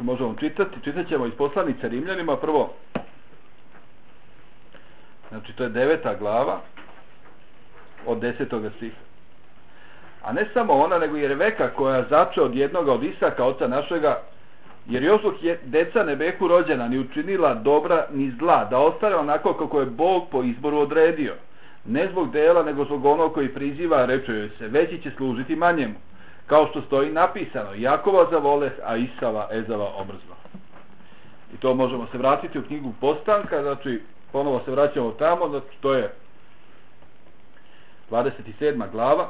možemo čitati. Čitat ćemo iz poslanice Rimljanima prvo. Znači to je 9. glava od 10. stiha. A ne samo ona, nego i Reveka koja začeo od jednoga od Isaka, oca našega, jer još je deca ne behu rođena, ni učinila dobra ni zla, da ostane onako kako je Bog po izboru odredio. Ne zbog dela, nego zbog onog koji priziva, reče joj se, veći će služiti manjemu. Kao što stoji napisano, Jakova zavoleh, a Isava, Ezava omrzno. I to možemo se vratiti u knjigu Postanka, znači ponovo se vraćamo tamo, znači to je 27. glava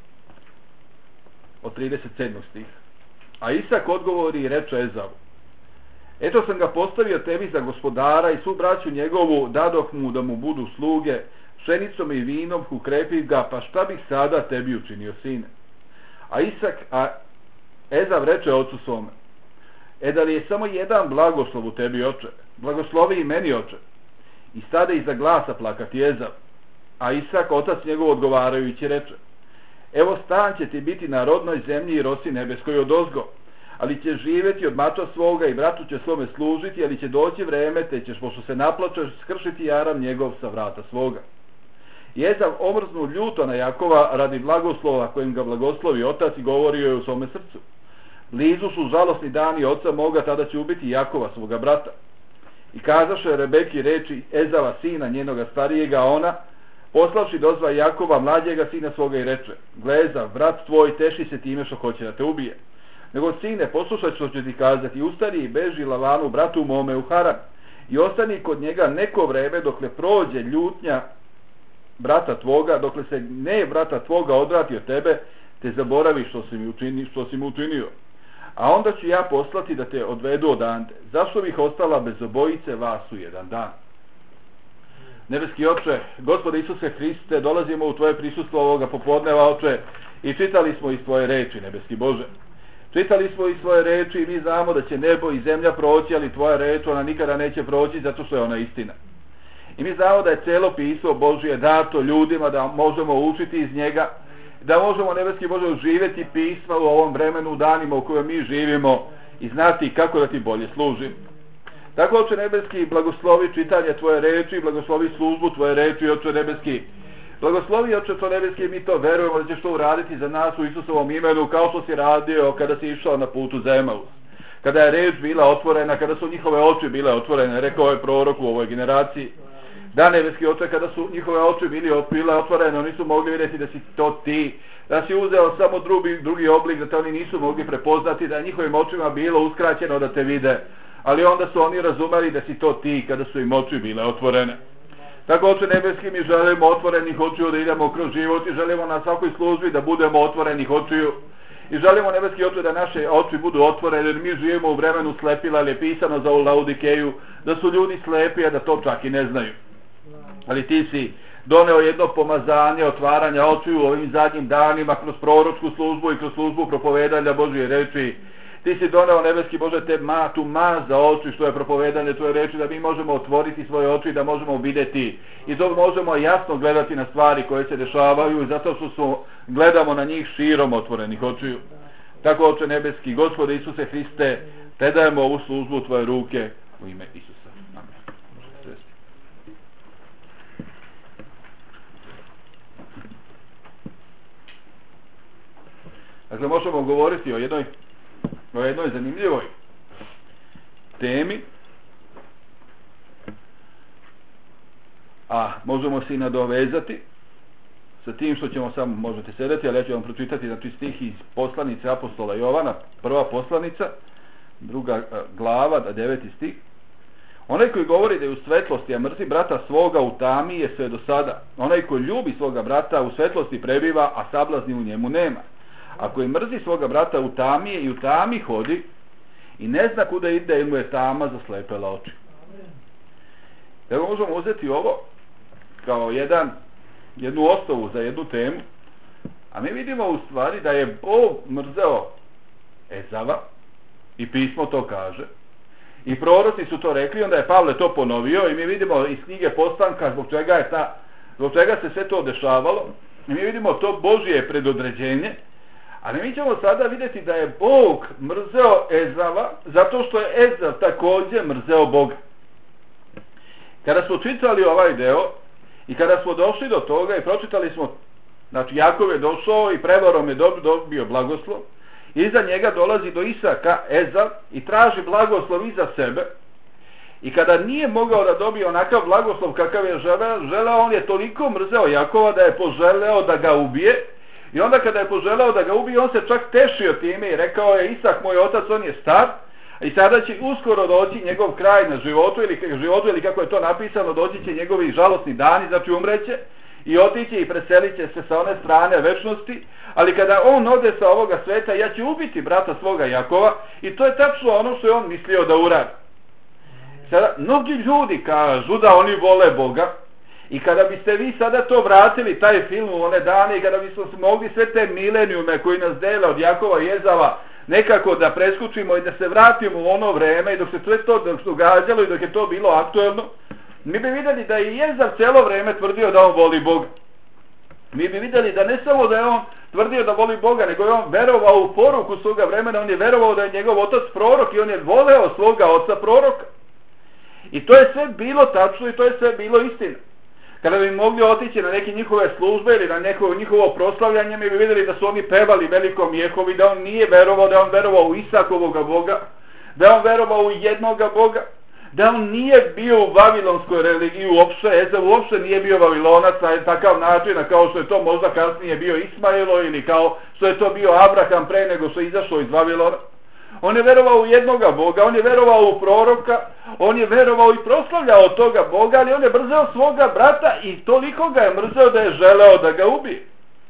od 37. stiha. A Isak odgovori i reče Ezavu, eto sam ga postavio tebi za gospodara i svu braću njegovu dadoh mu da mu budu sluge, pšenicom i vinom ukrepih ga, pa šta bih sada tebi učinio, sine? A Ezav reče ocu svome, da li je samo jedan blagoslov u tebi, oče? Blagoslovi i meni, oče. I stade iza glasa plakati Ezav. A Isak, otac njegov, odgovarajući reče, evo stan će ti biti na rodnoj zemlji i rosi nebeskoj odozgo, ali će živjeti od mača svoga i bratu će svome služiti, ali će doći vreme, te ćeš, pošto se naplačeš, skršiti jaram njegov sa vrata svoga. I Ezav omrznu ljuto na Jakova radi blagoslova kojim ga blagoslovi otac i govorio je u svome srcu. Blizu su žalosni dani oca moga, tada će ubiti Jakova svoga brata. I kazaše Rebeki reči Ezava sina njenoga starijega, ona poslavši dozva Jakova mlađega sina svoga i reče, gle Ezav, brat tvoj teši se time što hoće da te ubije. Nego sine, poslušaj što ću ti kazati, ustani i beži Lavanu bratu mome u Haran i ostani kod njega neko vreme dokle prođe ljutnja brata tvoga, dokle se ne brata tvoga odvrati od tebe, te zaboravi što si mu učinio. A onda ću ja poslati da te odvedu odande. Zašto bih ostala bez obojice vas u jedan dan? Nebeski oče, Gospode Isuse Hriste, dolazimo u tvoje prisustvo ovoga popodneva, oče, i čitali smo iz tvoje reči, nebeski Bože. Čitali smo iz svoje reči i mi znamo da će nebo i zemlja proći, ali tvoja reč, ona nikada neće proći zato što je ona istina. I mi znamo da je celo pismo Božje dato ljudima, da možemo učiti iz njega, da možemo, nebeski Bože, živjeti pisma u ovom vremenu, u danima u kojem mi živimo i znati kako da ti bolje služim. Tako, oče nebeski, blagoslovi čitanje tvoje reči, blagoslovi službu tvoje reči, oče nebeski. Blagoslovi, oče to nebeski, mi to verujemo da ćeš to uraditi za nas u Isusovom imenu, kao što si radio kada si išao na putu za Emaus. Kada je reč bila otvorena, kada su njihove oči bile otvorene, rekao je prorok u ovoj generaciji. Da, nebeski oče, kada su njihove oči bile otvorene, oni su mogli vidjeti da si to ti, da si uzeo samo drugi oblik, da te oni nisu mogli prepoznati, da je njihovim očima bilo uskraćeno da te vide, ali onda su oni razumeli da si to ti kada su im oči bile otvorene. Tako, oče nebeski, mi želimo otvorenih očiju da idemo kroz život i želimo na svakoj službi da budemo otvorenih očiju. I želimo, nebeski oče, da naše oči budu otvorene, jer mi živimo u vremenu slepila, ali je pisano za Laodikeju da su ljudi slepi, a da to čak i ne znaju. Ali ti si doneo jedno pomazanje otvaranja očiju u ovim zadnjim danima kroz proročku službu i kroz službu propovedanja Božje reči. Ti si doneo, nebeski Bože, tu maz za oči što je propovedanje tvoje reči, da mi možemo otvoriti svoje oči i da možemo vidjeti. I to možemo jasno gledati na stvari koje se dešavaju i zato što gledamo na njih širom otvorenih očiju. Tako, oče nebeski, Gospode Isuse Hriste, te dajemo ovu službu u tvoje ruke u ime Isusa. Dakle, možemo govoriti o jednoj zanimljivoj temi, a možemo se i nadovezati sa tim što ćemo samo, možete sedeti, ali ja ću vam pročitati znači stih iz poslanice apostola Jovana, prva poslanica, 2. glava, 9. stih. Onaj koji govori da je u svetlosti, a mrzi brata svoga, u tami je sve do sada. Onaj koji ljubi svoga brata, u svetlosti prebiva, a sablazni u njemu nema. Ako je mrzi svoga brata, u tami je i u tami hodi i ne zna kuda ide, jer mu je tama zaslepela oči. Evo možemo uzeti ovo kao jednu osnovu za jednu temu, a mi vidimo u stvari da je Bog mrzeo Ezava i pismo to kaže i proroci su to rekli, onda je Pavle to ponovio i mi vidimo iz knjige Postanka zbog čega se sve to dešavalo i mi vidimo to Božje predodređenje. Ali mi ćemo sada vidjeti da je Bog mrzeo Ezava, zato što je Ezav također mrzeo Boga. Kada smo čitali ovaj deo i kada smo došli do toga i pročitali smo, znači Jakov je došao i prevarom je dobio blagoslov, iza njega dolazi do Isaka Ezav i traži blagoslov iza sebe. I kada nije mogao da dobije onakav blagoslov kakav je želeo, on je toliko mrzeo Jakova da je poželeo da ga ubije. I onda kada je poželeo da ga ubije, on se čak tešio time i rekao je: Isak, moj otac, on je star i sada će uskoro doći njegov kraj na životu ili kako je to napisano, doći će njegovi žalosni dani, znači umreće i otiće i preselit će se sa one strane večnosti. Ali kada on ode sa ovoga sveta, ja ću ubiti brata svoga Jakova. I to je tačno ono što je on mislio da uradi. Sada, mnogi ljudi kažu da oni vole Boga, i kada biste vi sada to vratili, taj film u one dane, i kada bismo mogli sve te milenijume koji nas dele od Jakova i Ezava nekako da preskučimo i da se vratimo u ono vreme i dok se sve to događalo i dok je to bilo aktuelno, mi bi vidjeli da je Ezav cijelo vreme tvrdio da on voli Boga. Mi bi vidjeli da ne samo da je on tvrdio da voli Boga, nego je on verovao u poruku svoga vremena, on je verovao da je njegov otac prorok i on je voleo svoga oca proroka. I to je sve bilo tačno i to je sve bilo istina. Kada bi mogli otići na neke njihove službe ili na neko njihovo proslavljanje, mi bi vidjeli da su oni pevali velikom Jehovi, da on nije verovao, da on verovao u Isakovoga Boga, da on verovao u jednoga Boga, da on nije bio u vavilonskoj religiji uopšte, Ezav uopšte nije bio vavilonac na takav način, kao što je to možda kasnije bio Ismailo ili kao što je to bio Abraham pre nego što je izašao iz Vavilona. On je verovao u jednoga Boga, on je verovao u proroka, on je verovao i proslavljao toga Boga, ali on je mrzeo svoga brata i toliko ga je mrzeo da je želeo da ga ubije.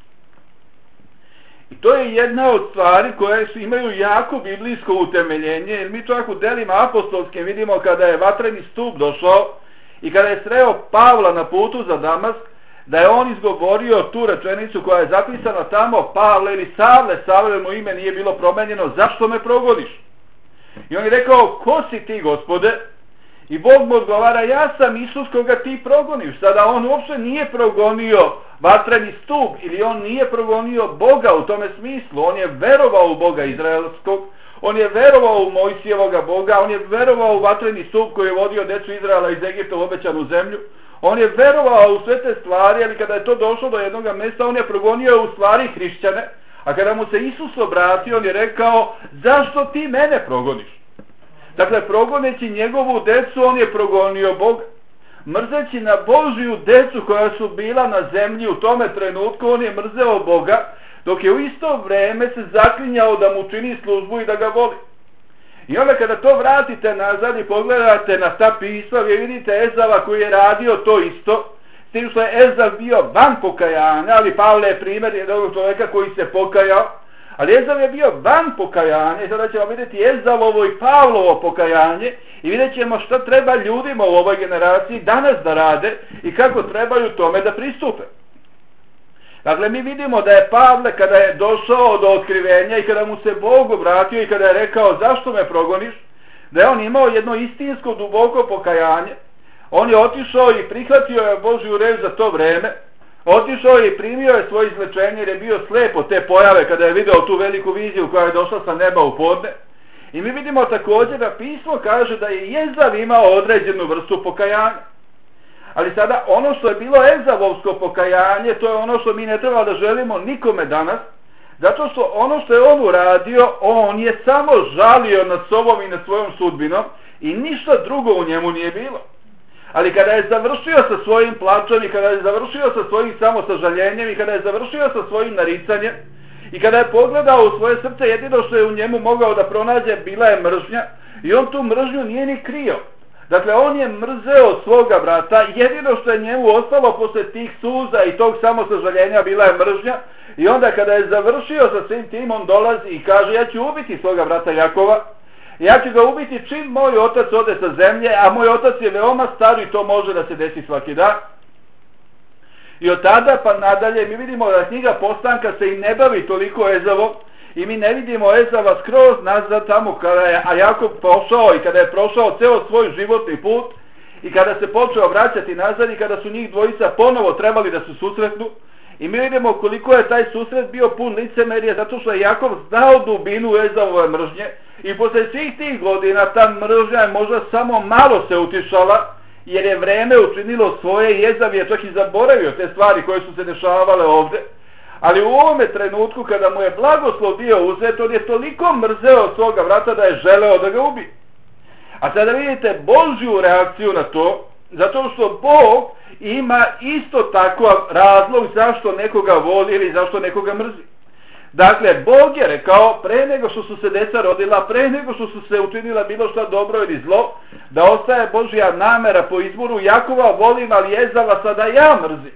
I to je jedna od stvari koje imaju jako biblijsko utemeljenje, jer mi čak u delima apostolskim vidimo kada je vatreni stup došao i kada je sreo Pavla na putu za Damask, da je on izgovorio tu rečenicu koja je zapisana tamo: Pavle ili Savle, Savle mu ime nije bilo promenjeno, zašto me progoniš? I on je rekao: ko si ti, Gospode? I Bog mu odgovara: ja sam Isus koga ti progoniš. Sada on uopšte nije progonio vatreni stup ili on nije progonio Boga u tome smislu. On je verovao u Boga izraelskog, on je verovao u Mojsijevoga Boga, on je verovao u vatreni stup koji je vodio decu Izraela iz Egipta u obećanu zemlju. On je verovao u sve te stvari, ali kada je to došlo do jednog mjesta, on je progonio u stvari hrišćane, a kada mu se Isus obratio, on je rekao: zašto ti mene progoniš? Dakle, progoneći njegovu decu, on je progonio Boga. Mrzeći na Božiju decu koja su bila na zemlji u tome trenutku, on je mrzeo Boga, dok je u isto vrijeme se zaklinjao da mu čini službu i da ga voli. I onda kada to vratite nazad i pogledate na ta pisma, vi vidite Ezava koji je radio to isto, s tim što je Ezav bio van pokajanja, ali Pavle je primjer jednog čovjeka koji se pokajao, ali Ezav je bio van pokajanja i sada ćemo vidjeti Ezavovo i Pavlovo pokajanje i vidjet ćemo šta treba ljudima u ovoj generaciji danas da rade i kako trebaju tome da pristupe. Dakle, mi vidimo da je Pavle, kada je došao do otkrivenja i kada mu se Bog obratio i kada je rekao: zašto me progoniš, da je on imao jedno istinsko duboko pokajanje. On je otišao i prihvatio je Božju reč za to vreme, otišao je i primio je svoje izlečenje jer je bio slep od te pojave kada je video tu veliku viziju koja je došla sa neba u podne. I mi vidimo također da pismo kaže da je Ezav imao određenu vrstu pokajanja. Ali sada ono što je bilo Ezavovsko pokajanje, to je ono što mi ne treba da želimo nikome danas, zato što ono što je on uradio, on je samo žalio nad sobom i nad svojom sudbinom i ništa drugo u njemu nije bilo. Ali kada je završio sa svojim plačom i kada je završio sa svojim samosažaljenjem i kada je završio sa svojim naricanjem i kada je pogledao u svoje srce, jedino što je u njemu mogao da pronađe bila je mržnja i on tu mržnju nije ni krio. Dakle, on je mrzeo svoga brata, jedino što je njemu ostalo posle tih suza i tog samosažaljenja bila je mržnja. I onda kada je završio sa svim tim, on dolazi i kaže: ja ću ubiti svoga brata Jakova, ja ću ga ubiti čim moj otac ode sa zemlje, a moj otac je veoma star i to može da se desi svaki dan. I od tada pa nadalje mi vidimo da knjiga Postanka se i ne bavi toliko Ezavom, i mi ne vidimo Ezava skroz nazad tamo kada je Jakov pošao i kada je prošao ceo svoj životni put i kada se počeo vraćati nazad i kada su njih dvojica ponovo trebali da se susretnu I mi vidimo koliko je taj susret bio pun licemerja, zato što je Jakov znao dubinu Ezavove mržnje i posle svih tih godina ta mržnja je možda samo malo se utišala, jer je vreme učinilo svoje i Ezav je čak i zaboravio te stvari koje su se dešavale ovde. Ali u ovome trenutku kada mu je blagoslov bio uzet, on je toliko mrzeo svoga brata da je želeo da ga ubije. A sada vidite Božju reakciju na to, zato što Bog ima isto takav razlog zašto nekoga voli ili zašto nekoga mrzi. Dakle, Bog je rekao pre nego što su se deca rodila, pre nego što su se učinila bilo šta dobro ili zlo, da ostaje Božja namera po izboru Jakova volim, ali Ezava sada ja mrzim.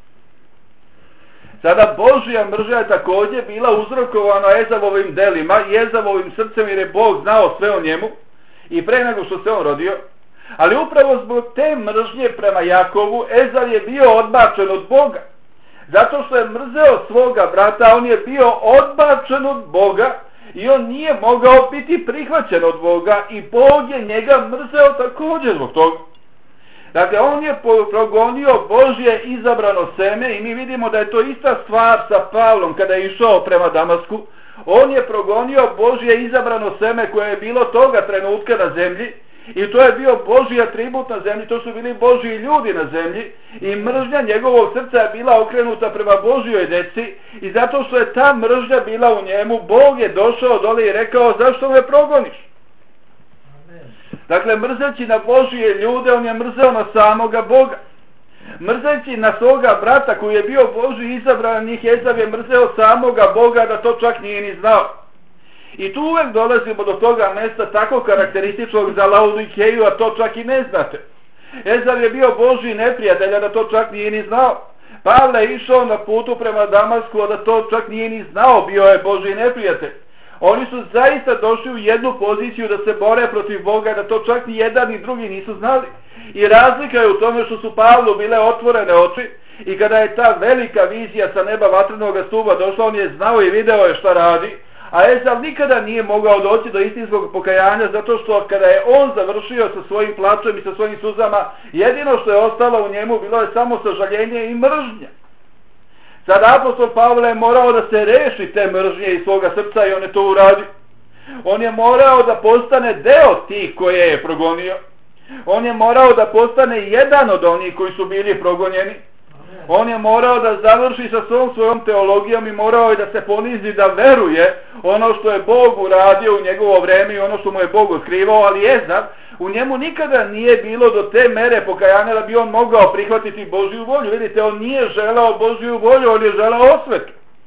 Sada Božja mržnja je također bila uzrokovana Ezavovim delima i Ezavovim srcem, jer je Bog znao sve o njemu i pre nego što se on rodio. Ali upravo zbog te mržnje prema Jakovu, Ezav je bio odbačen od Boga. Zato što je mrzeo svoga brata, on je bio odbačen od Boga i on nije mogao biti prihvaćen od Boga i Bog je njega mrzeo također zbog toga. Dakle, on je progonio Božje izabrano seme i mi vidimo da je to ista stvar sa Pavlom kada je išao prema Damasku. On je progonio Božje izabrano seme koje je bilo toga trenutka na zemlji i to je bio Božji atribut na zemlji, to su bili Božji ljudi na zemlji i mržnja njegovog srca je bila okrenuta prema Božjoj deci i zato što je ta mržnja bila u njemu, Bog je došao dole i rekao zašto me progoniš? Dakle, mrzeći na Božje ljude, on je mrzeo na samoga Boga. Mrzeći na svoga brata koji je bio Božji izabran, njih Ezav je mrzeo samoga Boga da to čak nije ni znao. I tu uvek dolazimo do toga mesta tako karakterističnog za Laodikeju, a to čak i ne znate. Ezav je bio Božji neprijatelj, a da to čak nije ni znao. Pavle je išao na putu prema Damasku, a da to čak nije ni znao, bio je Božji neprijatelj. Oni su zaista došli u jednu poziciju da se bore protiv Boga, da to čak ni jedan ni drugi nisu znali. I razlika je u tome što su Pavlu bile otvorene oči i kada je ta velika vizija sa neba vatrenog stuba došla, on je znao i video je šta radi. A Ezav nikada nije mogao doći do istinskog pokajanja zato što kada je on završio sa svojim plačem i sa svojim suzama, jedino što je ostalo u njemu bilo je samo sažaljenje i mržnja. Sada apostol Pavle je morao da se reši te mržnje iz svoga srca i on je to uradio. On je morao da postane deo tih koje je progonio. On je morao da postane jedan od onih koji su bili progonjeni. On je morao da završi sa svojom teologijom i morao je da se ponizi da veruje ono što je Bog uradio u njegovo vreme i ono što mu je Bog otkrivao, ali Ezav, u njemu nikada nije bilo do te mere pokajanja da bi on mogao prihvatiti Božju volju. Vidite, on nije želeo Božju volju, on je želeo osvetu.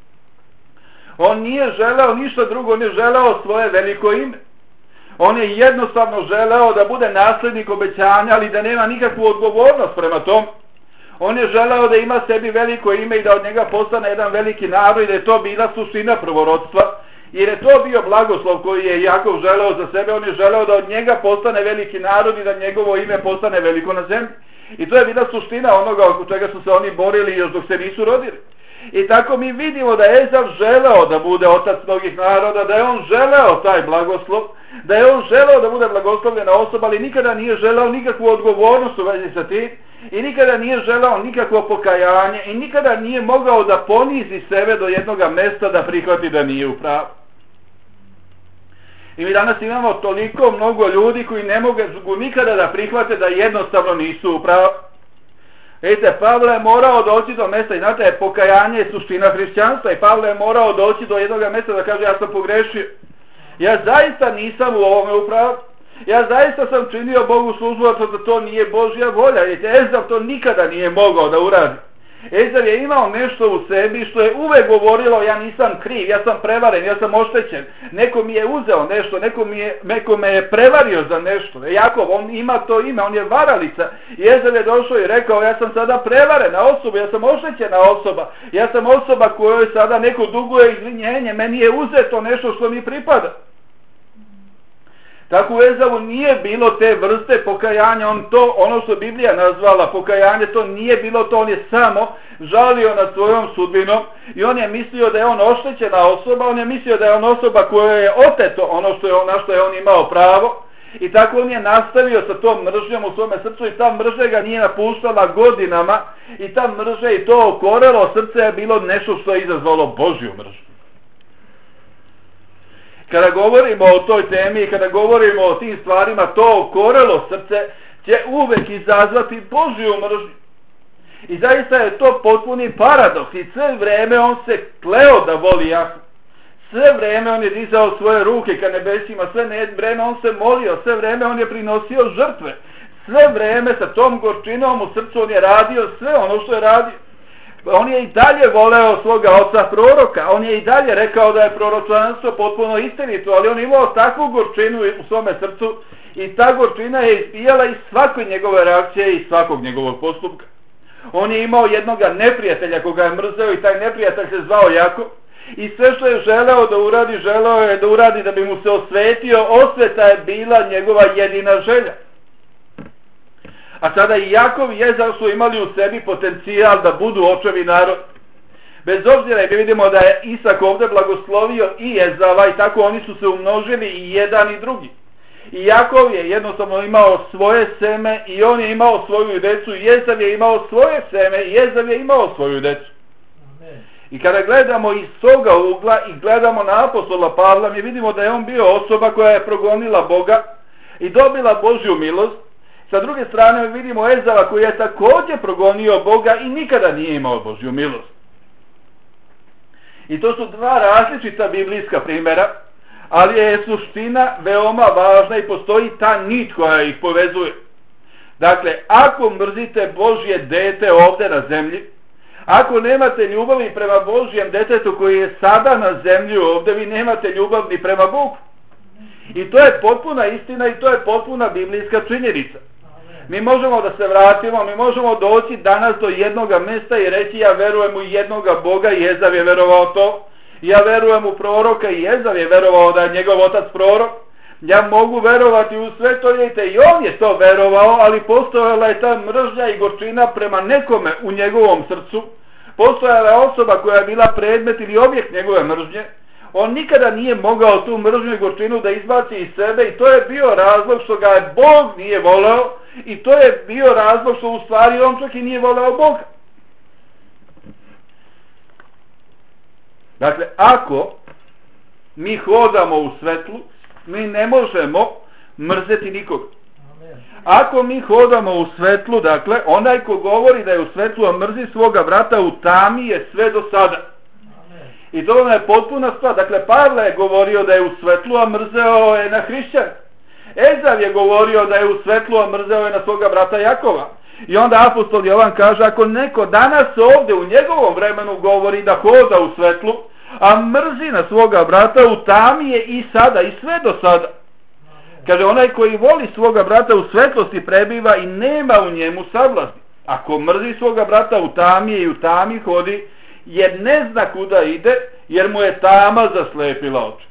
On nije želeo ništa drugo, on je želeo svoje veliko ime. On je jednostavno želeo da bude naslednik obećanja, ali da nema nikakvu odgovornost prema tom. On je želeo da ima sebi veliko ime i da od njega postane jedan veliki narod i da je to bila suština prvorodstva. Jer je to bio blagoslov koji je Jakov želeo za sebe, on je želeo da od njega postane veliki narod i da njegovo ime postane veliko na zemlji. I to je bila suština onoga oko čega su se oni borili još dok se nisu rodili. I tako mi vidimo da je Ezav želeo da bude otac mnogih naroda, da je on želeo taj blagoslov, da je on želeo da bude blagoslovljena osoba, ali nikada nije želeo nikakvu odgovornost u vezi sa tim i nikada nije želeo nikakvo pokajanje i nikada nije mogao da ponizi sebe do jednoga mesta da prihvati da nije u pravu. I mi danas imamo toliko mnogo ljudi koji ne mogu nikada da prihvate da jednostavno nisu u pravu. Vidite, Pavle je morao doći do mesta i znate, pokajanje je suština hrišćanstva i Pavle je morao doći do jednog mesta da kaže ja sam pogrešio. Ja zaista nisam u ovome upravu. Ja zaista sam činio Bogu službu, a da to nije Božja volja. Vidite, Ezav to nikada nije mogao da uradi. Ezav je imao nešto u sebi što je uvek govorilo ja nisam kriv, ja sam prevaren, ja sam oštećen. Neko mi je uzeo nešto, neko me je prevario za nešto. Jakov, on ima to ime, on je varalica. I Ezav je došao i rekao ja sam sada prevarena osoba, ja sam oštećena osoba. Ja sam osoba kojoj sada neko duguje izvinjenje, meni je uzeto nešto što mi pripada. Tako u Ezavu nije bilo te vrste pokajanja, ono što Biblija nazvala pokajanje, to nije bilo to, on je samo žalio nad svojom sudbinom i on je mislio da je on oštećena osoba, on je mislio da je on osoba koja je oteto ono na što je on imao pravo I tako on je nastavio sa tom mržnjom u svome srcu i ta mržnja ga nije napuštala godinama i ta mržnja i to okorelo srce je bilo nešto što je izazvalo Božju mržnju. Kada govorimo o toj temi i kada govorimo o tim stvarima, to okorelo srce će uvek izazvati Božju mržnju. I zaista je to potpuni paradoks i sve vreme on se kleo da voli Jahvu. Sve vreme on je dizao svoje ruke ka nebesima, sve vreme on se molio, sve vreme on je prinosio žrtve. Sve vreme sa tom gorčinom u srcu on je radio sve ono što je radio. On je i dalje voleo svoga oca proroka, on je i dalje rekao da je proročanstvo potpuno istinito, ali on imao takvu gorčinu u svome srcu i ta gorčina je izbijala iz svake njegove reakcije i svakog njegovog postupka. On je imao jednoga neprijatelja koga je mrzeo i taj neprijatelj se zvao Jakov. I sve što je želeo da uradi da bi mu se osvetio, osveta je bila njegova jedina želja. A sada i Jakov i Ezav su imali u sebi potencijal da budu očevi narod. Bez obzira i mi vidimo da je Isak ovdje blagoslovio i Ezava i tako oni su se umnožili i jedan i drugi. I Jakov je jednostavno imao svoje seme i on je imao svoju decu i Ezav je imao svoje seme i Ezav je imao svoju decu. I kada gledamo iz toga ugla i gledamo na apostola Pavla, mi vidimo da je on bio osoba koja je progonila Boga i dobila Božju milost. Sa druge strane vidimo Ezava koji je također progonio Boga i nikada nije imao Božju milost. I to su dva različita biblijska primjera, ali je suština veoma važna i postoji ta nit koja ih povezuje. Dakle, ako mrzite Božje dete ovdje na zemlji, ako nemate ljubavi prema Božjem detetu koji je sada na zemlji ovdje, vi nemate ljubav ni prema Bogu. I to je potpuna istina i to je potpuna biblijska činjenica. Mi možemo da se vratimo, mi možemo doći danas do jednoga mjesta i reći ja verujem u jednoga Boga i Ezav je verovao to. Ja verujem u proroka i Ezav je verovao da je njegov otac prorok. Ja mogu verovati u sve to, vidite, i on je to verovao, ali postojala je ta mržnja i gorčina prema nekome u njegovom srcu. Postojala je osoba koja je bila predmet ili objekt njegove mržnje. On nikada nije mogao tu mržnju i gorčinu da izbaci iz sebe i to je bio razlog što ga je Bog nije voleo i to je bio razlog što u stvari on čak i nije voleo Boga. Dakle, ako mi hodamo u svetlu, mi ne možemo mrzeti nikoga. Ako mi hodamo u svetlu, dakle, onaj ko govori da je u svetlu, a mrzi svoga brata u tami je sve do sada. I to je potpuna stvar. Dakle, Pavle je govorio da je u svetlu, a mrzeo je na hrišćane. Ezav je govorio da je u svetlu, a mrzeo je na svoga brata Jakova. I onda apostol Jovan kaže, ako neko danas ovdje u njegovom vremenu govori da hoda u svetlu, a mrzi na svoga brata, u tami je i sada i sve do sada. Kaže, onaj koji voli svoga brata u svetlosti prebiva i nema u njemu sablazni. Ako mrzi svoga brata, u tami je i u tami hodi, jer ne zna kuda ide, jer mu je tama zaslepila oči.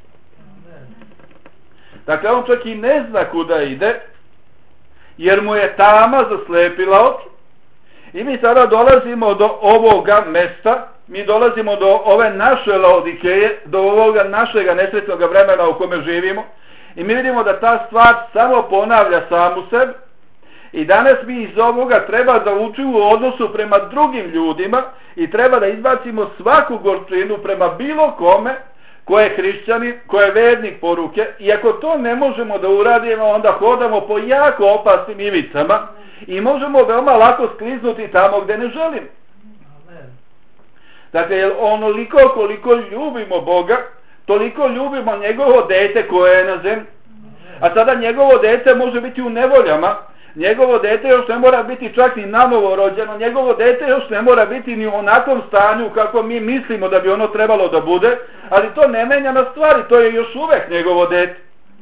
Dakle, on čak i ne zna kuda ide, jer mu je tama zaslepila oči. I mi sada dolazimo do ovoga mesta, mi dolazimo do ove naše Laodikeje, do ovoga našega nesretnog vremena u kome živimo. I mi vidimo da ta stvar samo ponavlja samu sebe. I danas mi iz ovoga treba da učimo u odnosu prema drugim ljudima i treba da izbacimo svaku gorčinu prema bilo kome ko je hrišćanin, ko je vernik poruke. I ako to ne možemo da uradimo, onda hodamo po jako opasnim ivicama i možemo veoma lako skliznuti tamo gde ne želimo. Dakle, onoliko koliko ljubimo Boga, toliko ljubimo njegovo dete koje je na zemlji. A sada njegovo dete može biti u nevoljama, njegovo dete još ne mora biti čak ni nanovo rođeno, njegovo dete još ne mora biti ni u onakvom stanju kako mi mislimo da bi ono trebalo da bude, ali to ne menja na stvari, to je još uvek njegovo dete.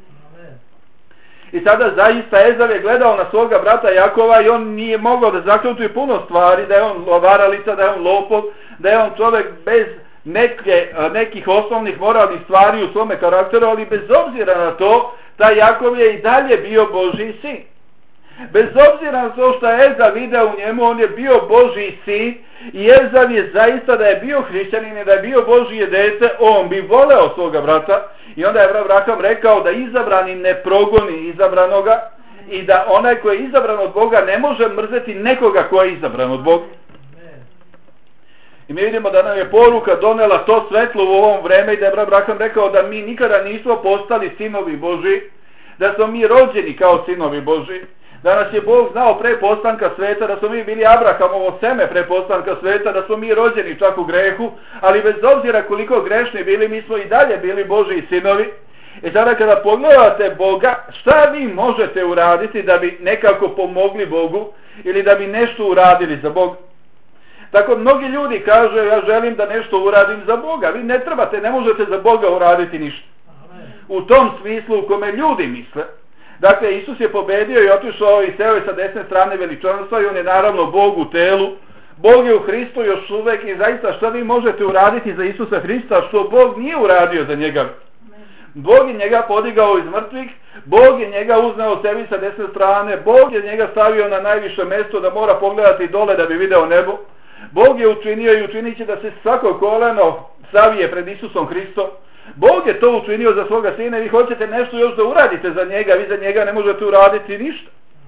I sada zaista Ezav je gledao na svoga brata Jakova i on nije mogao da zaključi puno stvari, da je on varalica, da je on lopov, da je on čovjek bez nekih osnovnih moralnih stvari u svome karakteru, ali bez obzira na to, taj Jakov je i dalje bio Božji sin. Bez obzira na to što je Ezav video u njemu, on je bio Božji sin i Ezav je zaista da je bio hrišćanin i da je bio Božje dete, on bi voleo svoga brata I onda je Abraham rekao da izabrani ne progoni izabranoga i da onaj koji je izabran od Boga ne može mrzeti nekoga koji je izabran od Boga. I mi vidimo da nam je poruka donela to svetlo u ovom vreme i da je Abraham rekao da mi nikada nismo postali sinovi Božji, da smo mi rođeni kao sinovi Božji, da nas je Bog znao pre postanka sveta, da smo mi bili Abrahamovo seme pre postanka sveta, da smo mi rođeni čak u grehu, ali bez obzira koliko grešni bili, mi smo i dalje bili Božji sinovi. I sada kada pogledate Boga, šta vi možete uraditi da bi nekako pomogli Bogu ili da bi nešto uradili za Boga? Tako mnogi ljudi kažu, ja želim da nešto uradim za Boga. Vi ne trebate, ne možete za Boga uraditi ništa. U tom smislu u kome ljudi misle. Dakle, Isus je pobedio i otišao i seo je sa desne strane veličanstva i on je naravno Bog u telu. Bog je u Hristu još uvek i zaista šta vi možete uraditi za Isusa Hrista što Bog nije uradio za njega. Bog je njega podigao iz mrtvih, Bog je njega uznao sebi sa desne strane, Bog je njega stavio na najviše mjesto da mora pogledati dole da bi video nebo. Bog je učinio i učinit će da se svako koleno savije pred Isusom Hristom. Bog je to učinio za svoga sina i vi hoćete nešto još da uradite za njega, vi za njega ne možete uraditi ništa.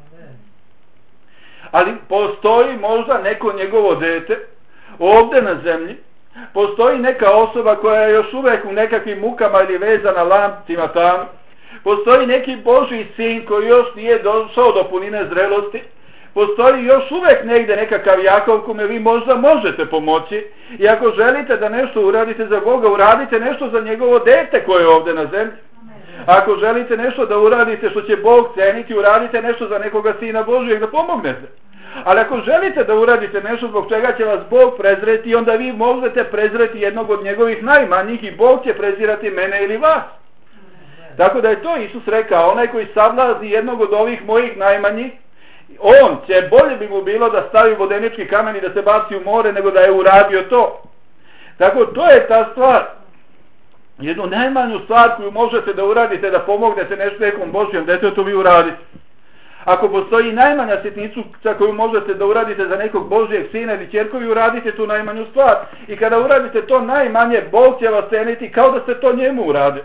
Ali postoji možda neko njegovo dete ovdje na zemlji, postoji neka osoba koja je još uvek u nekakvim mukama ili vezana lancima tamo, postoji neki Božji sin koji još nije došao do punine zrelosti, postoji još uvek negde nekakav Jakov kome vi možda možete pomoći i ako želite da nešto uradite za Boga, uradite nešto za njegovo dete koje je ovdje na zemlji. Ako želite nešto da uradite što će Bog ceniti, uradite nešto za nekoga sina Božijeg da pomognete. Ali ako želite da uradite nešto zbog čega će vas Bog prezreti, onda vi možete prezreti jednog od njegovih najmanjih i Bog će prezirati mene ili vas. Tako da je to Isus rekao, onaj koji sablazni jednog od ovih mojih najmanjih, on će, bolje bi mu bilo da stavi vodenički kamen i da se baci u more nego da je uradio to. Tako to je ta stvar. Jednu najmanju stvar koju možete da uradite, da pomognete nešto nekom Božjem detetu, vi uradite. Ako postoji najmanja sitnica koju možete da uradite za nekog Božjeg sina ili ćerku, vi uradite tu najmanju stvar. I kada uradite to najmanje, Bog će vas ceniti kao da ste to njemu uradili.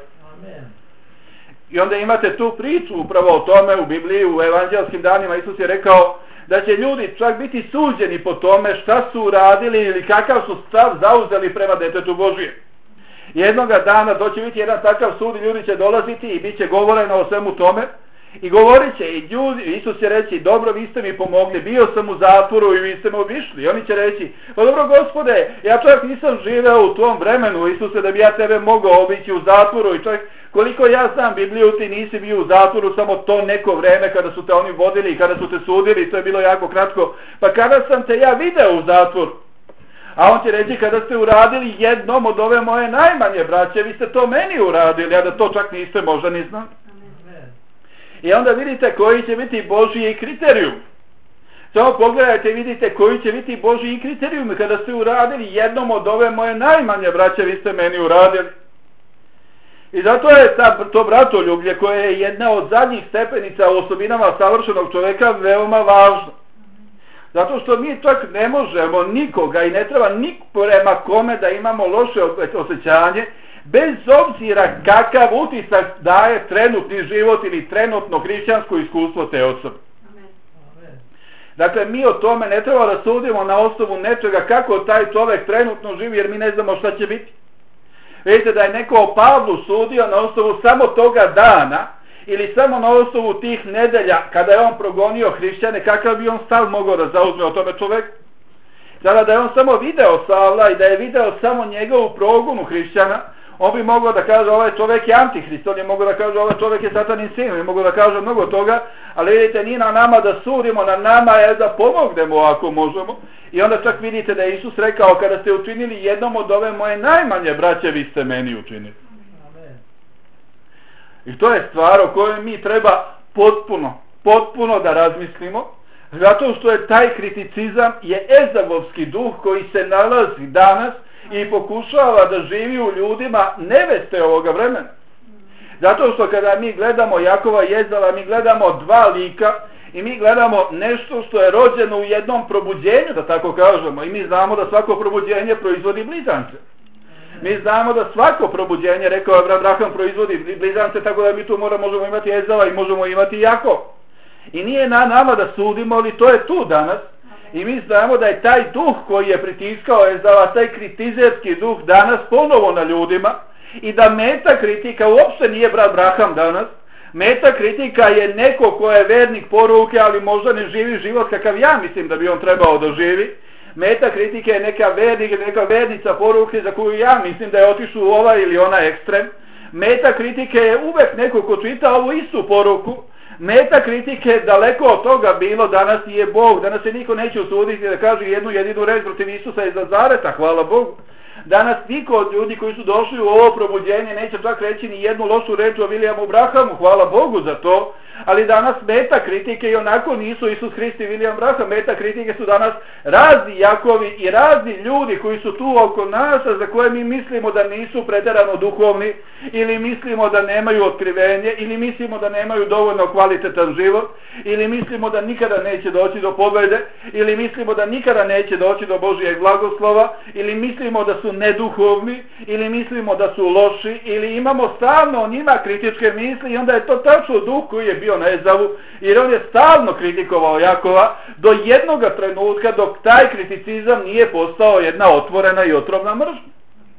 I onda imate tu priču upravo o tome u Bibliji, u evanđelskim danima. Isus je rekao da će ljudi čak biti suđeni po tome šta su uradili ili kakav su stav zauzeli prema detetu Božije. Jednoga dana doći biti jedan takav sud i ljudi će dolaziti i bit će govoreno o svemu tome. I govorit će, i ljudi, Isus će reći, dobro, vi ste mi pomogli, bio sam u zatvoru i vi ste me obišli. I oni će reći, pa dobro Gospode, ja čak nisam živeo u tom vremenu, Isuse, da bi ja tebe mogao obići u zatvoru. I čak, koliko ja znam Bibliju, ti nisi bio u zatvoru samo to neko vreme kada su te oni vodili i kada su te sudili, to je bilo jako kratko. Pa kada sam te ja video u zatvoru? A on će reći, kada ste uradili jednom od ove moje najmanje braće, vi ste to meni uradili, a da to čak niste možda ni znali. I onda vidite koji će biti Božji kriterijum. Samo pogledajte i vidite koji će biti Božji kriterijum. Kada ste uradili jednom od ove moje najmanje braće, vi ste meni uradili. I zato je to bratoljublje koje je jedna od zadnjih stepenica u osobinama savršenog čoveka veoma važno. Zato što mi čak ne možemo nikoga i ne treba prema kome da imamo loše osjećanje, bez obzira kakav utisak daje trenutni život ili trenutno hrišćansko iskustvo te osobe. Dakle, mi o tome ne treba da sudimo na osnovu nečega kako taj čovjek trenutno živi, jer mi ne znamo šta će biti. Vidite da je neko o Pavlu sudio na osnovu samo toga dana ili samo na osnovu tih nedelja kada je on progonio hrišćane, kakav bi on stav mogao da zauzme o tome čovjeku. Sada da je on samo video Savla i da je video samo njegovu progonu hrišćana, on bi mogao da kaže ovaj čovjek je antihrist, on je mogao da kaže ovaj čovjek je satanin sin, on je mogao da kaže mnogo toga, ali vidite, nije na nama da sudimo, na nama je da pomognemo ako možemo. I onda čak vidite da je Isus rekao, kada ste učinili jednom od ove moje najmanje braće, vi ste meni učinili. I to je stvar o kojoj mi treba potpuno da razmislimo, zato što je taj kriticizam je ezavovski duh koji se nalazi danas i pokušava da živi u ljudima neveste ovoga vremena. Zato što kada mi gledamo Jakova i Ezava, mi gledamo dva lika i mi gledamo nešto što je rođeno u jednom probuđenju, da tako kažemo, i mi znamo da svako probuđenje proizvodi blizance. Mi znamo da svako probuđenje, rekao je Abraham, proizvodi blizance, tako da mi tu možemo imati Ezava i možemo imati Jakov. I nije na nama da sudimo, ali to je tu danas. I mi znamo da je taj duh koji je pritiskao Ezava, taj kritizerski duh danas ponovo na ljudima i da meta kritika uopšte nije brat Abraham danas. Meta kritika je neko ko je vernik poruke, ali možda ne živi život kakav ja mislim da bi on trebao da živi. Meta kritike je neka vernica poruke za koju ja mislim da je otišao u ovaj ili onaj ekstrem. Meta kritike je uvek neko ko čita ovu istu poruku. Meta kritike daleko od toga bilo, danas je Bog, danas se niko neće usuditi da kaže jednu jedinu reč protiv Isusa iz Nazareta, hvala Bogu. Danas niko od ljudi koji su došli u ovo probuđenje neće čak reći ni jednu lošu reč o Williamu Branhamu, hvala Bogu za to, ali danas meta kritike i onako nisu Isus Hrist i William Branham, meta kritike su danas razni Jakovi i razni ljudi koji su tu oko nas, za koje mi mislimo da nisu preterano duhovni, ili mislimo da nemaju otkrivenje, ili mislimo da nemaju dovoljno kvalitetan život, ili mislimo da nikada neće doći do pobjede, ili mislimo da nikada neće doći do Božijeg blagoslova, ili mislimo da su neduhovni, ili mislimo da su loši, ili imamo stalno o njima kritičke misli i onda je to tačno duh koji je bio na Ezavu, jer on je stalno kritikovao Jakova do jednoga trenutka dok taj kriticizam nije postao jedna otvorena i otrovna mržnja.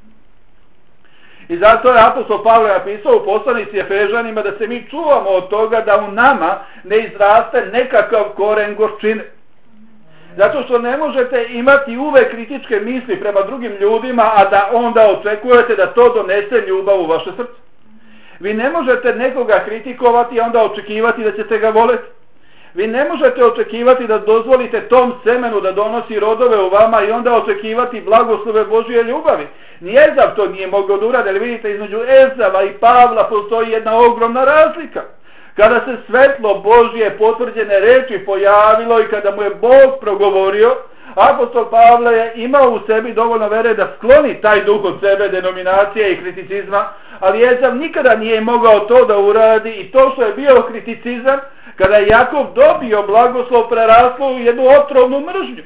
I zato je apostol Pavle napisao u poslanici Efežanima da se mi čuvamo od toga da u nama ne izraste nekakav koren gorčine. Zato što ne možete imati uvek kritičke misli prema drugim ljudima, a da onda očekujete da to donese ljubav u vaše srce. Vi ne možete nekoga kritikovati i onda očekivati da ćete ga voleti. Vi ne možete očekivati da dozvolite tom semenu da donosi rodove u vama i onda očekivati blagoslove Božije ljubavi. Ni Ezav to nije mogao da uradi, ali vidite, između Ezava i Pavla postoji jedna ogromna razlika. Kada se svetlo Božije potvrđene reči pojavilo i kada mu je Bog progovorio, apostol Pavle je imao u sebi dovoljno vere da skloni taj duh od sebe, denominacije i kriticizma, ali Ezav nikada nije mogao to da uradi i to što je bio kriticizam, kada je Jakov dobio blagoslov, preraslo u jednu otrovnu mržnju.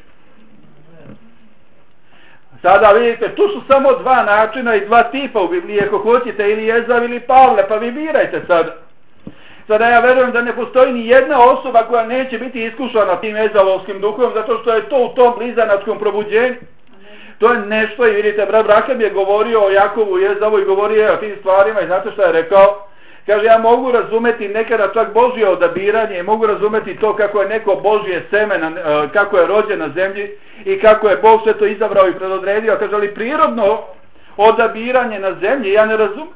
Sada vidite, tu su samo dva načina i dva tipa u Bibliji, ako hoćete, ili Ezav ili Pavle, pa vi birajte sada. Sada ja verujem da ne postoji ni jedna osoba koja neće biti iskušana tim ezavovskim duhom, zato što je to u tom blizanačkom probuđenju. To je nešto, i vidite, brat Branham je govorio o Jakovu i Ezavu i govorio je o tim stvarima i znate što je rekao? Kaže, ja mogu razumeti nekada čak Božje odabiranje i mogu razumeti to kako je neko Božje seme, kako je rođen na zemlji i kako je Bog sve to izabrao i predodredio. Kaže, ali prirodno odabiranje na zemlji ja ne razumem.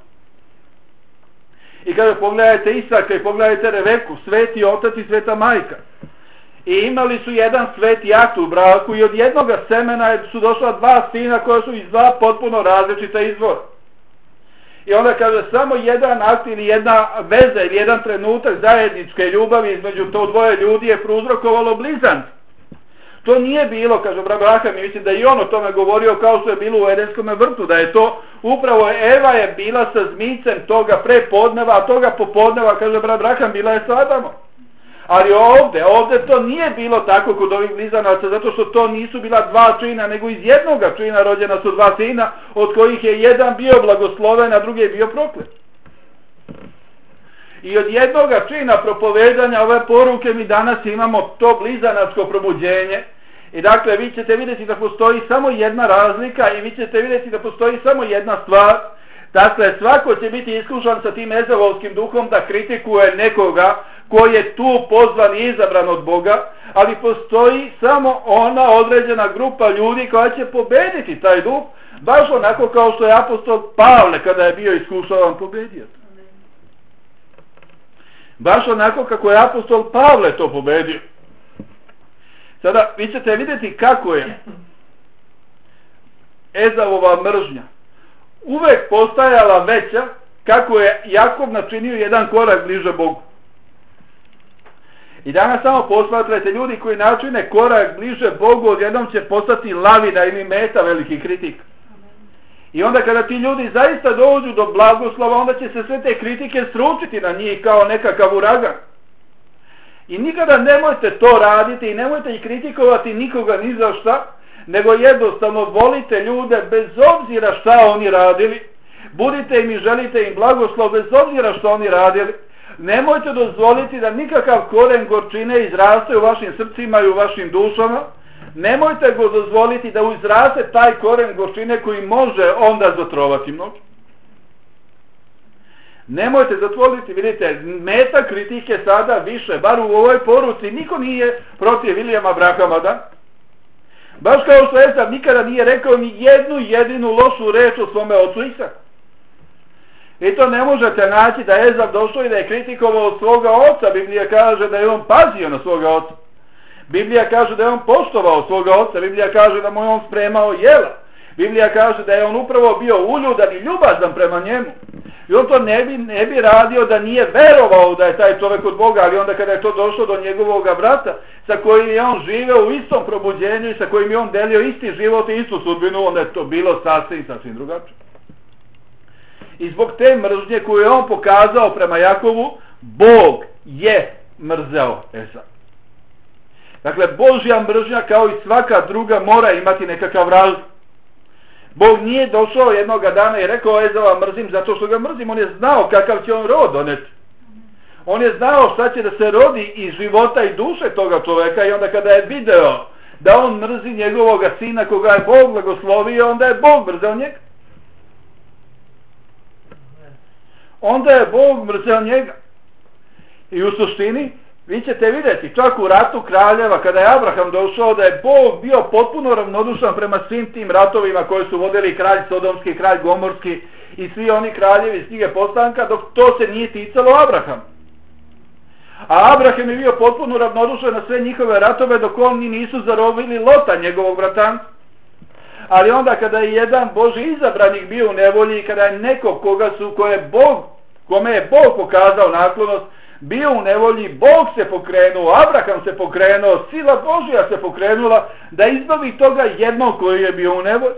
I kaže, pogledajte Isaka i pogledajte Reveku, sveti otac i sveta majka. I imali su jedan sveti akt u braku i od jednoga semena su došla dva sina koja su iz dva potpuno različita izvora. I onda kaže, samo jedan akt ili jedna veza ili jedan trenutak zajedničke ljubavi između to dvoje ljudi je prouzrokovalo blizanstvo. To nije bilo, kaže brat Branham, i mislim da i on o tome govorio kao što je bilo u Edenskom vrtu, da je to upravo Eva je bila sa zmicem toga prepodneva, a toga popodneva, kaže brat Branham, bila je sa Adamom. Ali ovdje to nije bilo tako kod ovih blizanaca, zato što to nisu bila dva čina, nego iz jednoga čina rođena su dva sina, od kojih je jedan bio blagosloven, a drugi je bio proklet. I od jednoga čina propovedanja ove poruke mi danas imamo to blizanačko probuđenje. I dakle, vi ćete vidjeti da postoji samo jedna razlika i vi ćete vidjeti da postoji samo jedna stvar. Dakle, svako će biti iskušan sa tim ezavovskim duhom da kritikuje nekoga koji je tu pozvan i izabran od Boga, ali postoji samo ona određena grupa ljudi koja će pobediti taj duh, baš onako kao što je apostol Pavle kada je bio iskušavan pobedio. Baš onako kako je apostol Pavle to pobedio. Sada vi ćete vidjeti kako je Ezavova mržnja uvek postajala veća kako je Jakov načinio jedan korak bliže Bogu. I danas samo posmatrajte, ljudi koji načine korak bliže Bogu odjednom će postati lavina ili meta velikih kritika. I onda kada ti ljudi zaista dođu do blagoslova, onda će se sve te kritike sručiti na njih kao nekakav uragan. I nikada nemojte to raditi i nemojte ih kritikovati nikoga ni za šta, nego jednostavno volite ljude bez obzira šta oni radili, budite im i želite im blagoslov bez obzira što oni radili. Nemojte dozvoliti da nikakav koren gorčine izraste u vašim srcima i u vašim dušama. Nemojte go dozvoliti da izraste taj koren gorčine koji može onda zatrovati mnogi. Nemojte zatvoriti, vidite, meta kritike sada više, bar u ovoj poruci, niko nije protiv Vilijama Brahama, da? Baš kao što Ezav nikada nije rekao ni jednu jedinu lošu reč o svome ocu Isaku. I to ne možete naći da je Ezav došao i da je kritikovao svoga oca. Biblija kaže da je on pazio na svoga oca. Biblija kaže da je on poštovao svoga oca. Biblija kaže da mu je on spremao jela. Biblija kaže da je on upravo bio uljudan i ljubazan prema njemu. I on to ne bi radio da nije verovao da je taj čovjek od Boga, ali onda kada je to došlo do njegovog brata, sa kojim je on živeo u istom probuđenju i sa kojim je on delio isti život i istu sudbinu, onda je to bilo sasvim drugačije. I zbog te mržnje koju je on pokazao prema Jakovu, Bog je mrzeo Esav. Dakle, Božja mržnja kao i svaka druga mora imati nekakav razlog. Bog nije došao jednoga dana i rekao Ezava mrzim zato što ga mrzim. On je znao kakav će on rod doneti. On je znao šta će da se rodi iz života i duše toga čoveka i onda kada je video da on mrzi njegovoga sina koga je Bog blagoslovio, onda je Bog mrzeo njega. Onda je Bog mrzeo njega. I u suštini vi ćete vidjeti, čak u ratu kraljeva, kada je Abraham došao, da je Bog bio potpuno ravnodušan prema svim tim ratovima koje su vodili kralj Sodomski, kralj Gomorski i svi oni kraljevi iz knjige Postanka, dok to se nije ticalo Abrahama. A Abraham je bio potpuno ravnodušan na sve njihove ratove dok oni nisu zarobili Lota, njegovog bratanca. Ali onda kada je jedan Božji izabranik bio u nevolji i kada je neko kome je Bog pokazao naklonost, bio u nevolji, Bog se pokrenuo, Abraham se pokrenuo, sila Božja se pokrenula da izbavi toga jednog koji je bio u nevolji.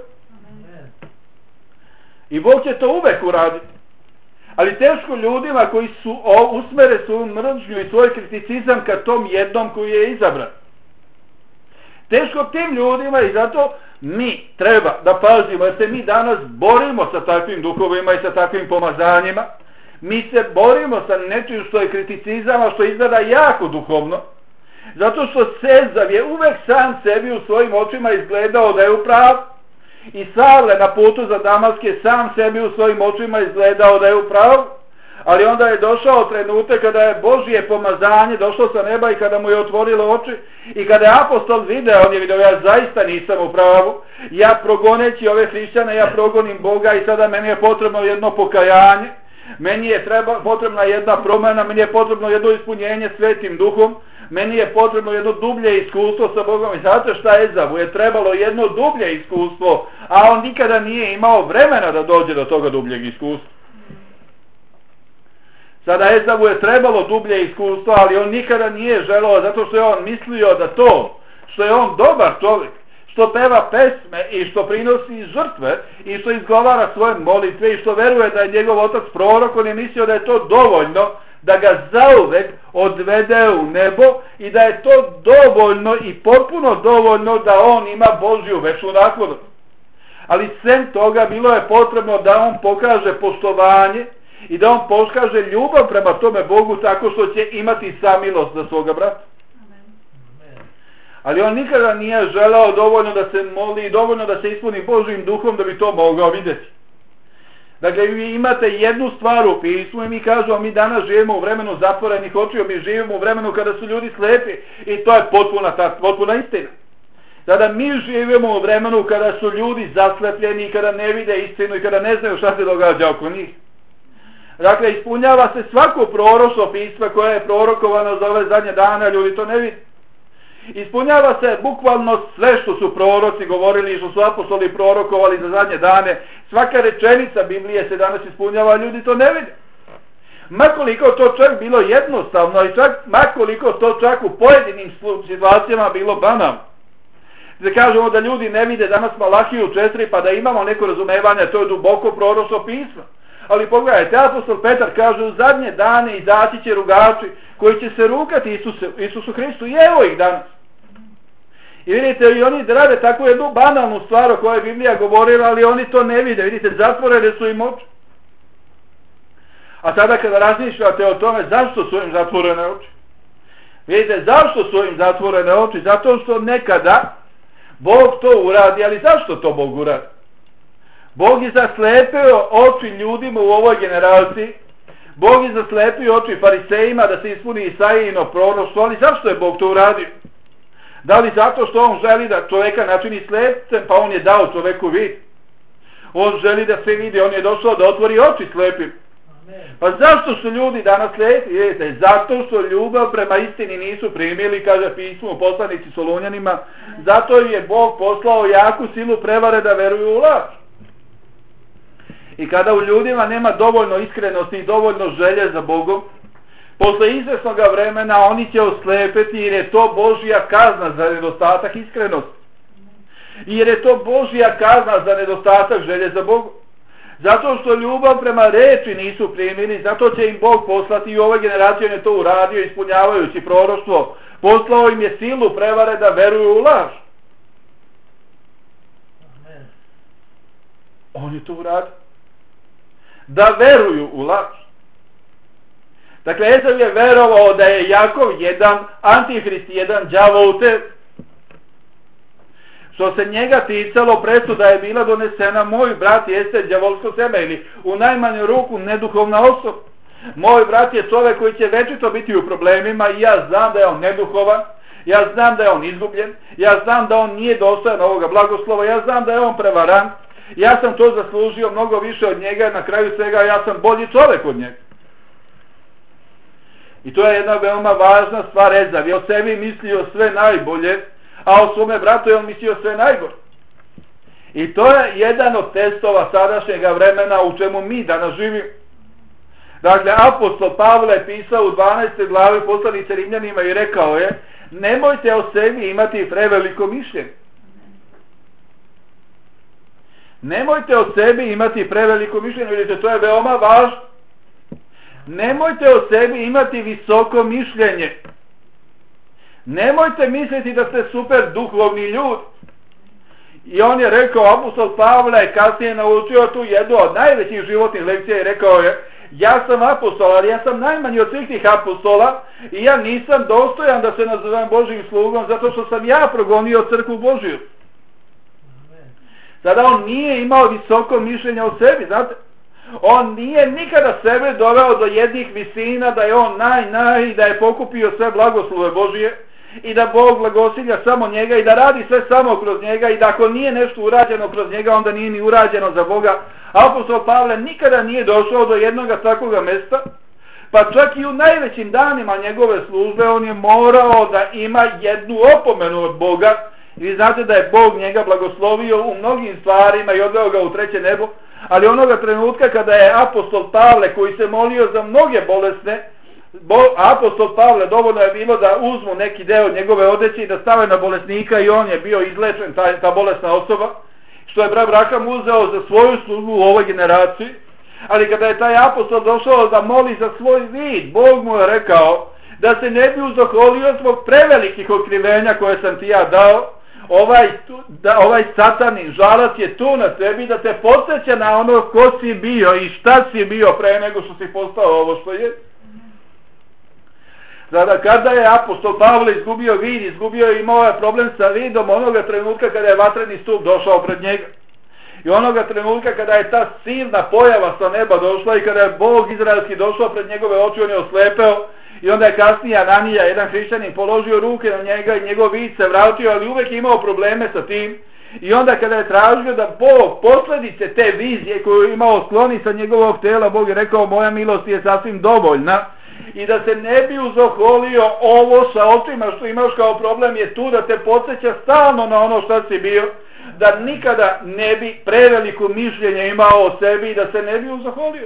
I Bog će to uvek uraditi. Ali teško ljudima koji su usmere svoju mržnju i svoj kriticizam ka tom jednom koji je izabran. Teško tim ljudima i zato mi treba da pazimo jer se mi danas borimo sa takvim duhovima i sa takvim pomazanjima. Mi se borimo sa nečim što je kriticizam, a što izgleda jako duhovno. Zato što Ezav je uvek sam sebi u svojim očima izgledao da je u pravu. I Savle na putu za Damask je sam sebi u svojim očima izgledao da je u pravu. Ali onda je došao trenutak kada je Božje pomazanje došlo sa neba i kada mu je otvorilo oči. I kada je apostol video, on je video, ja zaista nisam u pravu. Ja progoneći ove hrišćane, ja progonim Boga i sada meni je potrebno jedno pokajanje. Meni je potrebna jedna promjena, meni je potrebno jedno ispunjenje Svetim Duhom, meni je potrebno jedno dublje iskustvo sa Bogom. I znate šta Ezavu je trebalo jedno dublje iskustvo, a on nikada nije imao vremena da dođe do toga dubljeg iskustva. Sada Ezavu je trebalo dublje iskustvo, ali on nikada nije želeo, zato što je on mislio da to, što je on dobar čovjek, što peva pesme i što prinosi žrtve i što izgovara svoje molitve i što veruje da je njegov otac prorok, on je mislio da je to dovoljno da ga zauvek odvede u nebo i da je to dovoljno i potpuno dovoljno da on ima Božju večnu naklonost. Ali sem toga bilo je potrebno da on pokaže poštovanje i da on pokaže ljubav prema tome Bogu tako što će imati samilost za svoga brata. Ali on nikada nije želeo dovoljno da se moli i dovoljno da se ispuni Božjim duhom da bi to mogao vidjeti. Dakle, vi imate jednu stvar u pismu i mi kažemo, mi danas živimo u vremenu zatvorenih očiju, mi živimo u vremenu kada su ljudi slepi i to je potpuna istina. Sada mi živimo u vremenu kada su ljudi zaslepljeni i kada ne vide istinu i kada ne znaju šta se događa oko njih. Dakle, ispunjava se svako proroštvo pisma koje je prorokovano za ove zadnje dane, ljudi to ne vidi. Ispunjava se bukvalno sve što su proroci govorili i što su apostoli prorokovali za zadnje dane. Svaka rečenica Biblije se danas ispunjava, ljudi to ne vide. Makoliko to čak bilo jednostavno i makoliko to čak u pojedinim situacijama bilo banalno. Da kažemo da ljudi ne vide danas Malahiju 4 pa da imamo neko razumevanje, to je duboko proroštvo pisma. Ali pogledajte, apostol Petar kaže u zadnje dane izaći će rugači koji će se rugati Isusu Hristu i evo ih danas. I vidite, i oni rade takvu jednu banalnu stvar o kojoj je Biblija govorila, ali oni to ne vide. Vidite, zatvorene su im oči. A sada kada razmišljate o tome, zašto su im zatvorene oči? Vidite, zašto su im zatvorene oči? Zato što nekada Bog to uradi, ali zašto to Bog uradi? Bog je zaslepio oči ljudima u ovoj generaciji. Bog je zaslepio oči farisejima da se ispuni Isaijino proroštvo, ali zašto je Bog to uradio? Da li zato što on želi da čovjeka načini slepcem, pa on je dao čovjeku vid? On želi da se vidi, on je došao da otvori oči slepim. Pa zašto su ljudi danas slijepi? Vidite, zato što ljubav prema istini nisu primili, kaže pismo u poslanici Solunjanima, zato je Bog poslao jaku silu prevare da veruju u laž. I kada u ljudima nema dovoljno iskrenosti i dovoljno želje za Bogom, posle izvesnog vremena oni će oslepeti jer je to Božja kazna za nedostatak iskrenosti. Jer je to Božja kazna za nedostatak želje za Bogom. Zato što ljubav prema reči nisu primili, zato će im Bog poslati i u ovoj generaciji on je to uradio ispunjavajući proroštvo. Poslao im je silu prevare da veruju u laž. Amen. On je to uradio. Da veruju u laž. Dakle, Ezav je verovao da je Jakov jedan antihrist, jedan đavo u tebi. Što se njega ticalo, presuda je bila donesena, moj brat jeste đavolsko seme ili u najmanju ruku neduhovna osoba. Moj brat je čovjek koji će večito biti u problemima i ja znam da je on neduhovan, ja znam da je on izgubljen, ja znam da on nije dostojan ovoga blagoslova, ja znam da je on prevaran, ja sam to zaslužio mnogo više od njega, na kraju svega ja sam bolji čovjek od njega. I to je jedna veoma važna stvar. Ezav je o sebi mislio sve najbolje, a o svome bratu je on mislio sve najgore. I to je jedan od testova sadašnjega vremena u čemu mi danas živimo. Dakle, apostol Pavle je pisao u 12. glavi poslanice Rimljanima i rekao je: nemojte o sebi imati preveliko mišljenje. Nemojte o sebi imati preveliko mišljenje, vidite, to je veoma važno. Nemojte o sebi imati visoko mišljenje. Nemojte misliti da ste super duhovni ljudi. I on je rekao, apostol Pavle je kasnije naučio tu jednu od najvećih životnih lekcija i rekao je: ja sam apostol, ali ja sam najmanji od svih tih apostola i ja nisam dostojan da se nazovem Božjim slugom zato što sam ja progonio crkvu Božju. Sada on nije imao visoko mišljenje o sebi, znate. On nije nikada sebe doveo do jednih visina da je on i da je pokupio sve blagoslove Božije i da Bog blagosilja samo njega i da radi sve samo kroz njega i da ako nije nešto urađeno kroz njega onda nije ni urađeno za Boga. Apostol Pavle nikada nije došao do jednoga takvoga mesta, pa čak i u najvećim danima njegove službe on je morao da ima jednu opomenu od Boga. I vi znate da je Bog njega blagoslovio u mnogim stvarima i odveo ga u treće nebo, ali onoga trenutka kada je apostol Pavle, koji se molio za mnoge bolesne, apostol Pavle dovoljno je bilo da uzmu neki deo njegove odeće i da stave na bolesnika i on je bio izlečen, ta bolesna osoba, što je brat Braham uzeo za svoju službu u ovoj generaciji. Ali kada je taj apostol došao da moli za svoj vid, Bog mu je rekao da se ne bi uzoholio zbog prevelikih otkrivenja koje sam ti ja dao. Ovaj satanin žalac je tu na tebi da te podsjeća na ono ko si bio i šta si bio pre nego što si postao ovo što je. Sada kada je apostol Pavle izgubio vid, izgubio je imao problem sa vidom onoga trenutka kada je vatreni stup došao pred njega. I onoga trenutka kada je ta silna pojava sa neba došla i kada je Bog izraelski došao pred njegove oči, on je oslepeo. I onda je kasnije Ananija, jedan hrišćanin, položio ruke na njega i njegov vid se vratio, ali uvijek je imao probleme sa tim. I onda kada je tražio da Bog posljedice te vizije koju je imao skloni sa njegovog tela, Bog je rekao: moja milost je sasvim dovoljna. I da se ne bi uzoholio ovo sa očima što imaš kao problem je tu da te podsjeća stalno na ono što si bio, da nikada ne bi preveliko mišljenje imao o sebi i da se ne bi uzoholio.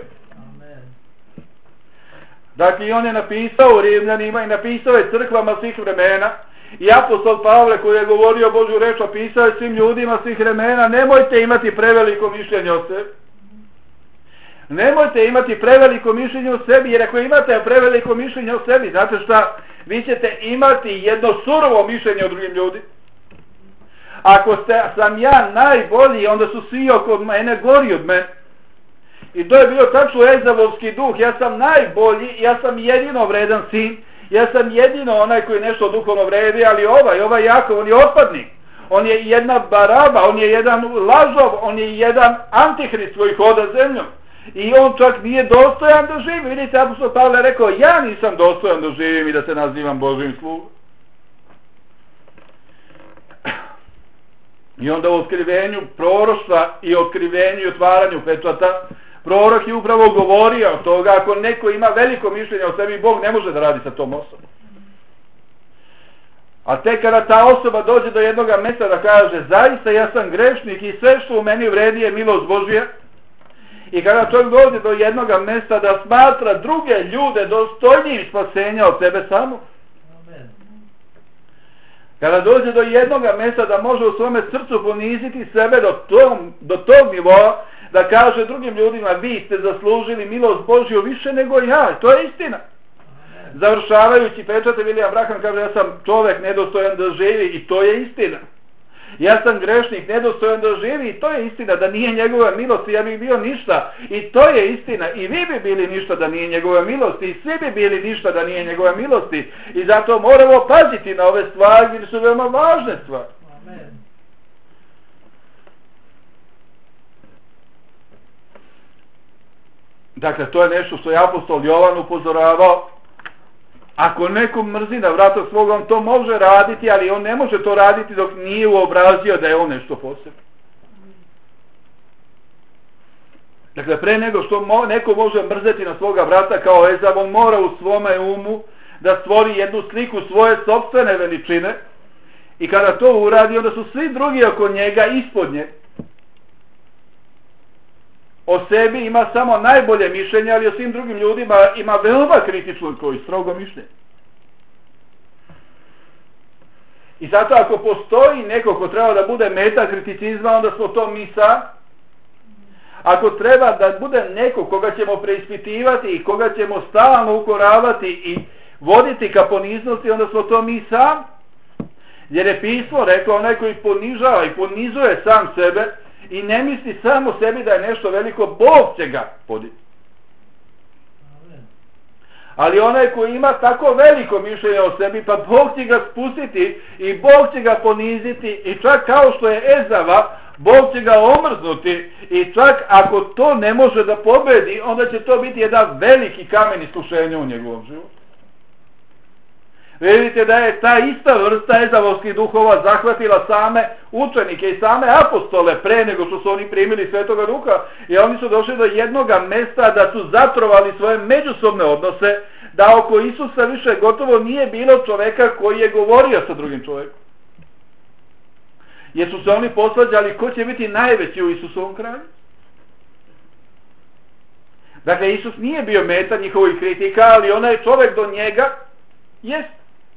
Dakle, on je napisao u Rimljanima i napisao je crkvama svih vremena i apostol Pavle koji je govorio Božju reč opisao je svim ljudima svih vremena: nemojte imati preveliko mišljenje o sebi. Nemojte imati preveliko mišljenje o sebi, jer ako imate preveliko mišljenje o sebi, znate šta, vi ćete imati jedno surovo mišljenje o drugim ljudima. Ako sam ja najbolji, onda su svi oko mene gori od mene. I to je bio tačno Ezavovski duh. Ja sam najbolji, ja sam jedino vredan sin, ja sam jedino onaj koji nešto duhovno vredi, ali ovaj Jakov, on je otpadnik. On je jedna baraba, on je jedan lažov, on je jedan antihrist koji hoda zemljom. I on čak nije dostojan da živi. Vidite, apostol Pavle je rekao, ja nisam dostojan da živim i da se nazivam Božjim slugom. I onda u otkrivenju proroštva i otkrivenju i otvaranju pečata, prorok je upravo govorio od toga, ako neko ima veliko mišljenje o sebi, Bog ne može da radi sa tom osobom. A tek kada ta osoba dođe do jednog mjesta da kaže, zaista ja sam grešnik i sve što u meni vredi je milost Božja, i kada čovjek dođe do jednog mjesta da smatra druge ljude dostojnijim spasenja od sebe samo, kada dođe do jednog mjesta da može u svome srcu poniziti sebe do tog nivoa, da kaže drugim ljudima, vi ste zaslužili milost Božju više nego ja, to je istina. Završavajući pečate, William Branham kaže, ja sam čovjek nedostojan da živi, i to je istina. Ja sam grešnik nedostojan da živi, i to je istina. Da nije njegova milost, ja bih bio ništa, i to je istina. I vi bi bili ništa da nije njegova milosti, i svi bi bili ništa da nije njegova milosti. I zato moramo paziti na ove stvari, jer su veoma važne stvari. Amen. Dakle, to je nešto što je apostol Jovan upozoravao. Ako neko mrzi na vrata svoga, on to može raditi, ali on ne može to raditi dok nije uobrazio da je on nešto posebno. Dakle, pre nego što neko može mrzeti na svoga vrata kao Ezav, on mora u svome umu da stvori jednu sliku svoje sopstvene veličine, i kada to uradi, onda su svi drugi oko njega ispod nje. O sebi ima samo najbolje mišljenje, ali o svim drugim ljudima ima veoma kritično i strogo mišljenje. I zato ako postoji neko ko treba da bude meta kriticizma, onda smo to mi sam. Ako treba da bude neko koga ćemo preispitivati i koga ćemo stalno ukoravati i voditi ka poniznosti, onda smo to mi sam. Jer je pismo rekao, onaj koji ponižava i ponizuje sam sebe i ne misli samo sebi da je nešto veliko, Bog će ga podignuti. Ali onaj koji ima tako veliko mišljenje o sebi, pa Bog će ga spustiti i Bog će ga poniziti, i čak kao što je Ezava, Bog će ga omrznuti, i čak ako to ne može da pobedi, onda će to biti jedan veliki kamen iskušenja u njegovom životu. Vidite da je ta ista vrsta ezavovskih duhova zahvatila same učenike i same apostole pre nego što su oni primili Svetoga Duha, i oni su došli do jednog mesta da su zatrovali svoje međusobne odnose, da oko Isusa više gotovo nije bilo čoveka koji je govorio sa drugim čovjekom. Jer su se oni posvađali ko će biti najveći u Isusovom kralju. Dakle, Isus nije bio meta njihovih kritika, ali onaj čovjek do njega jest.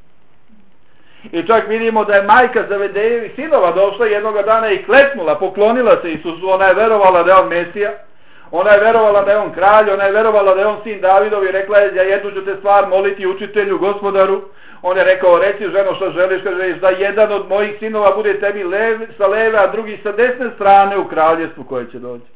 I čak vidimo da je majka Zavedejevih sinova došla jednoga dana i kleknula, poklonila se Isusu. Ona je verovala da je on Mesija, ona je verovala da je on kralj, ona je verovala da je on sin Davidov, i rekla je, ja jednu ću te stvar moliti učitelju, gospodaru. On je rekao, reci ženo što želiš, kaže, da jedan od mojih sinova bude tebi sa leve, a drugi sa desne strane u kraljestvu koje će doći.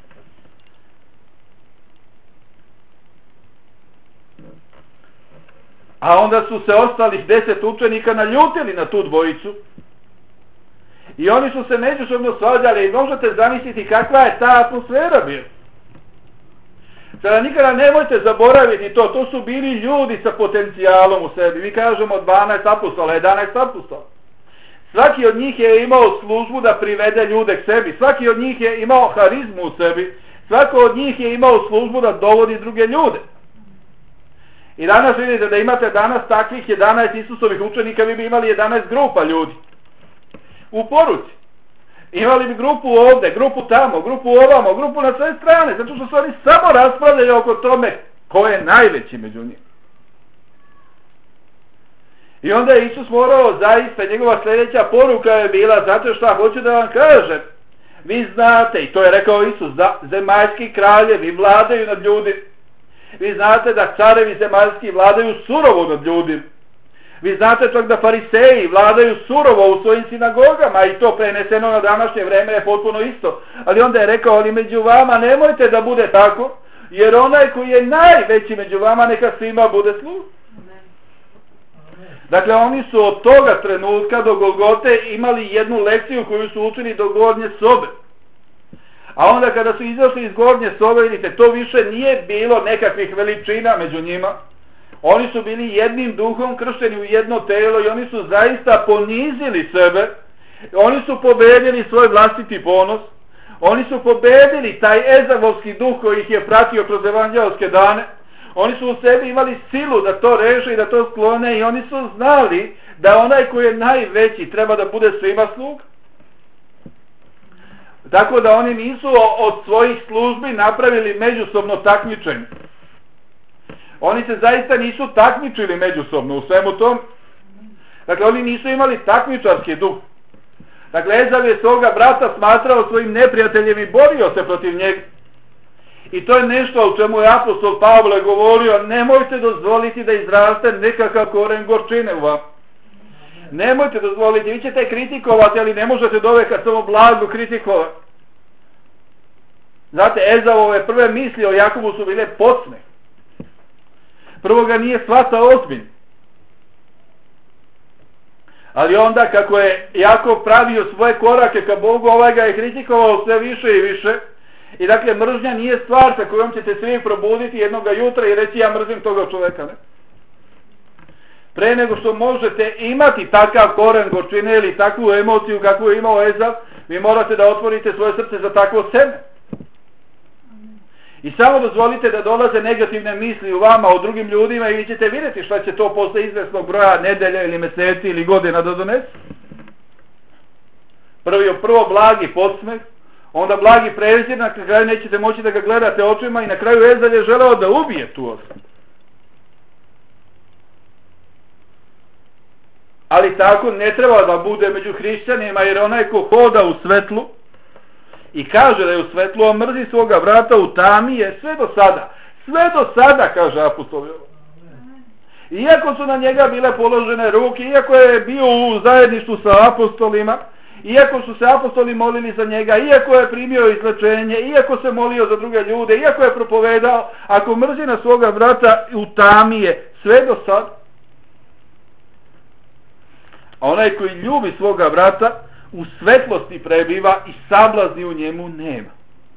A onda su se ostalih 10 učenika naljutili na tu dvojicu i oni su se međusobno svađali, i možete zamisliti kakva je ta atmosfera bila. Sada nikada nemojte zaboraviti to, to su bili ljudi sa potencijalom u sebi. Mi kažemo 12 apostola, 11 apostola. Svaki od njih je imao službu da privede ljude k sebi, svaki od njih je imao harizmu u sebi, svako od njih je imao službu da dovodi druge ljude. I danas vidite da imate danas takvih 11 Isusovih učenika, vi bi imali 11 grupa ljudi u poruci. Imali bi grupu ovde, grupu tamo, grupu ovamo, grupu na sve strane, zato što su oni samo raspravljali oko tome ko je najveći među njima. I onda je Isus morao, zaista njegova sljedeća poruka je bila, zato što hoću da vam kažem, vi znate, i to je rekao Isus, da zemaljski kraljevi vladaju nad ljudima. Vi znate da carevi zemaljski vladaju surovo nad ljudima. Vi znate čak da fariseji vladaju surovo u svojim sinagogama i to preneseno na današnje vreme je potpuno isto. Ali onda je rekao, ali među vama nemojte da bude tako, jer onaj koji je najveći među vama neka svima bude sluga. Dakle, oni su od toga trenutka do Golgote imali jednu lekciju koju su učili do gornje sobe. A onda kada su izašli iz gornje sobe, vidite, to više nije bilo nekakvih veličina među njima. Oni su bili jednim duhom kršteni u jedno telo i oni su zaista ponizili sebe. Oni su pobedili svoj vlastiti ponos. Oni su pobedili taj ezavovski duh koji ih je pratio kroz evanđelske dane. Oni su u sebi imali silu da to reše i da to sklone i oni su znali da onaj koji je najveći treba da bude svima sluga. Tako da oni nisu od svojih službi napravili međusobno takmičenje. Oni se zaista nisu takmičili međusobno u svemu tom. Dakle, oni nisu imali takmičarski duh. Dakle, Ezav je svoga brata smatrao svojim neprijateljem i borio se protiv njega. I to je nešto o čemu je apostol Pavle govorio, nemojte dozvoliti da izraste nekakav koren gorčine u vam. Nemojte dozvoliti, vi ćete kritikovati, ali ne možete doveka samo blago kritikovati. Znate, Ezavove prve misli o Jakovu su bile podsmeh. Prvo ga nije shvatao ozbiljno. Ali onda kako je Jakov pravio svoje korake ka Bogu, ovaj ga je kritikovao sve više i više. I dakle, mržnja nije stvar sa kojom ćete svi probuditi jednoga jutra i reći ja mrzim toga čoveka, ne? Pre nego što možete imati takav koren gorčine ili takvu emociju kakvu je imao Ezav, vi morate da otvorite svoje srce za takvo seme. I samo dozvolite da dolaze negativne misli u vama, o drugim ljudima i vi ćete vidjeti šta će to posle izvesnog broja nedelja ili meseci ili godina da donese. Prvo blagi podsmeh, onda blagi prezir, na kraju nećete moći da ga gledate očima i na kraju Ezav je želeo da ubije tu osobu. Ali tako ne treba da bude među hrišćanima, jer onaj ko hoda u svetlu i kaže da je u svetlu, a mrzi svoga brata u tami je sve do sada. Sve do sada, kaže apostol. Iako su na njega bile položene ruke, iako je bio u zajedništvu sa apostolima, iako su se apostoli molili za njega, iako je primio izlečenje, iako se molio za druge ljude, iako je propovedao, ako mrzi na svoga brata u tami je sve do sada. A onaj koji ljubi svoga brata u svetlosti prebiva i sablazni u njemu nema.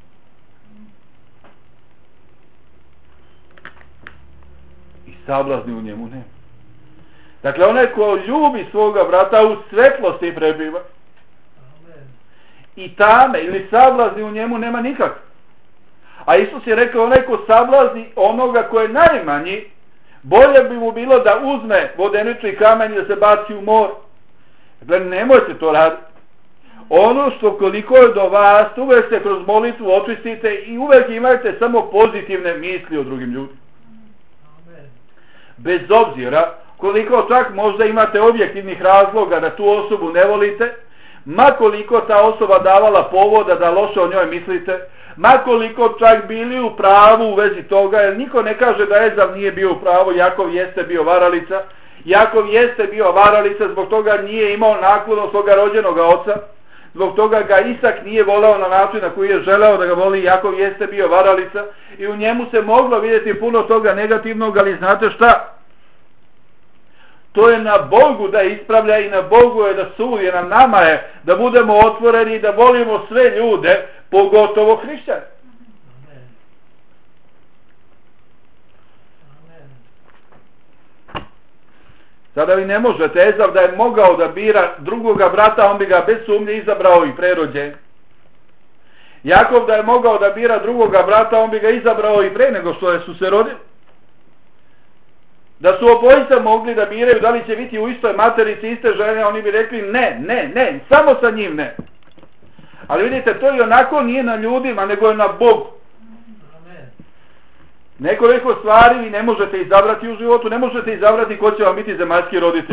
I sablazni u njemu nema. Dakle, onaj ko ljubi svoga brata u svetlosti prebiva i tame ili sablazni u njemu nema nikak. A Isus je rekao, onaj ko sablazni onoga ko je najmanji, bolje bi mu bilo da uzme vodenični kamen i da se baci u more. Dakle, nemojte to raditi. Ono što koliko je do vas, uvek se kroz molitvu očistite i uvek imajte samo pozitivne misli o drugim ljudima. Bez obzira koliko čak možda imate objektivnih razloga da tu osobu ne volite, ma koliko ta osoba davala povoda da loše o njoj mislite, ma koliko čak bili u pravu u vezi toga, jer niko ne kaže da Ezav nije bio u pravu, Jakov jeste bio varalica, Jakov jeste bio varalica, zbog toga nije imao naklon od svoga rođenog oca, zbog toga ga Isak nije voleo na način na koji je želeo da ga voli, Jakov jeste bio varalica i u njemu se moglo vidjeti puno toga negativnog, ali znate šta? To je na Bogu da ispravlja i na Bogu je da sudi, na nama je da budemo otvoreni i da volimo sve ljude, pogotovo hrišćane. Sada vi ne možete, Ezav da je mogao da bira drugoga brata, on bi ga bez sumnje izabrao i prerođen. Jakov da je mogao da bira drugoga brata, on bi ga izabrao i pre nego što su se rodili. Da su obojica mogli da biraju da li će biti u istoj materici, iste žene, oni bi rekli ne, samo sa njim ne. Ali vidite, to i onako nije na ljudima, nego je na Bogu. Nekoliko stvari vi ne možete izabrati u životu, ne možete izabrati ko će vam biti zemaljski roditelj.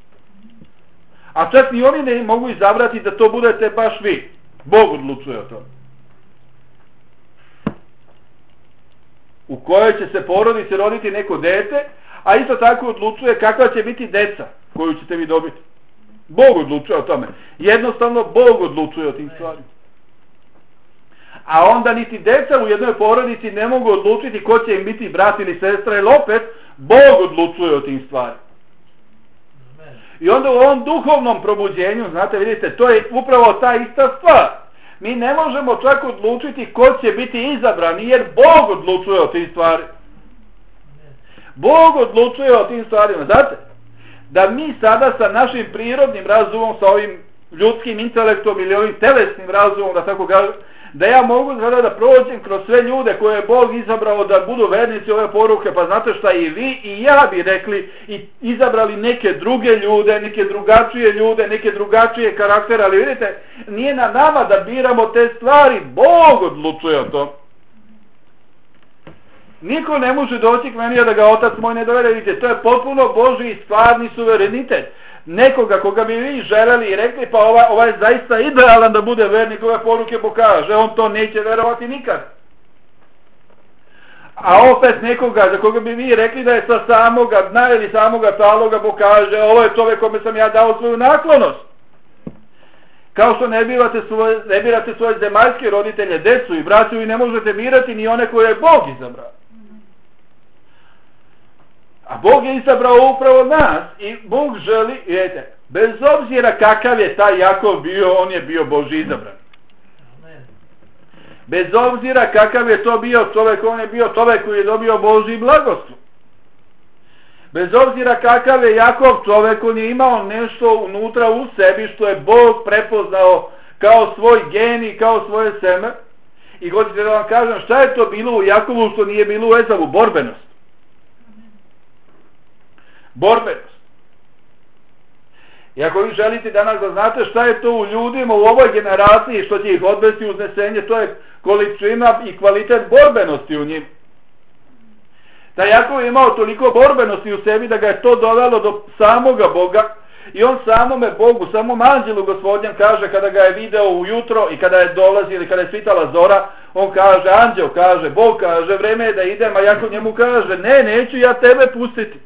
A čak ni oni ne mogu izabrati da to budete baš vi. Bog odlučuje o tome. U kojoj će se porodici roditi neko dete, a isto tako odlučuje kakva će biti deca koju ćete vi dobiti. Bog odlučuje o tome. Jednostavno Bog odlučuje o tim stvarima. A onda niti deca u jednoj porodici ne mogu odlučiti ko će im biti brat ili sestra, jer opet Bog odlučuje o tim stvarima. I onda u ovom duhovnom probuđenju, znate, vidite, to je upravo ta ista stvar. Mi ne možemo čak odlučiti ko će biti izabran, jer Bog odlučuje o tim stvarima. Bog odlučuje o tim stvarima. Znate, da mi sada sa našim prirodnim razumom, sa ovim ljudskim intelektom ili ovim telesnim razumom, da tako kažem, da ja mogu sada da prođem kroz sve ljude koje je Bog izabrao da budu vernici ove poruke, pa znate šta, i vi i ja bi rekli i izabrali neke druge ljude, neke drugačije karaktere, ali vidite, nije na nama da biramo te stvari, Bog odlučuje o tom. Niko ne može doći k meni da ga otac moj ne dovede, vidite, to je potpuno Božji i stvarni suverenitet. Nekoga koga bi vi želeli i rekli, pa ovaj je zaista idealan da bude vernik ove poruke, pokaže, on to neće verovati nikad. A opet nekoga za koga bi vi rekli da je sa samoga dna ili samoga taloga, pokaže, ovo je čovjek kome sam ja dao svoju naklonost. Kao što ne birate svoje zemaljske roditelje, decu i braću, i ne možete birati ni one koje je Bog izabrao. A Bog je izabrao upravo nas i Bog želi, vidite, bez obzira kakav je taj Jakov bio, on je bio Božji izabran. Bez obzira kakav je to bio čovjek, on je bio čovjek koji je dobio Božji blagoslov. Bez obzira kakav je Jakov čovjek, on je imao nešto unutra u sebi što je Bog prepoznao kao svoj genij, kao svoje seme. I hoćete da vam kažem šta je to bilo u Jakovu što nije bilo u Ezavu? Borbenost. Borbenost. I ako vi želite danas da znate šta je to u ljudima u ovoj generaciji što će ih odvesti u uznesenje, to je količina i kvalitet borbenosti u njim. Da Jakov je imao toliko borbenosti u sebi da ga je to dovelo do samoga Boga i on samome Bogu, samom anđelu Gospodnjem kaže kada ga je video ujutro i kada je dolazi ili kada je svitala zora, on kaže, anđeo kaže, Bog kaže, vreme je da idem, a Jakov njemu kaže, ne, neću ja tebe pustiti.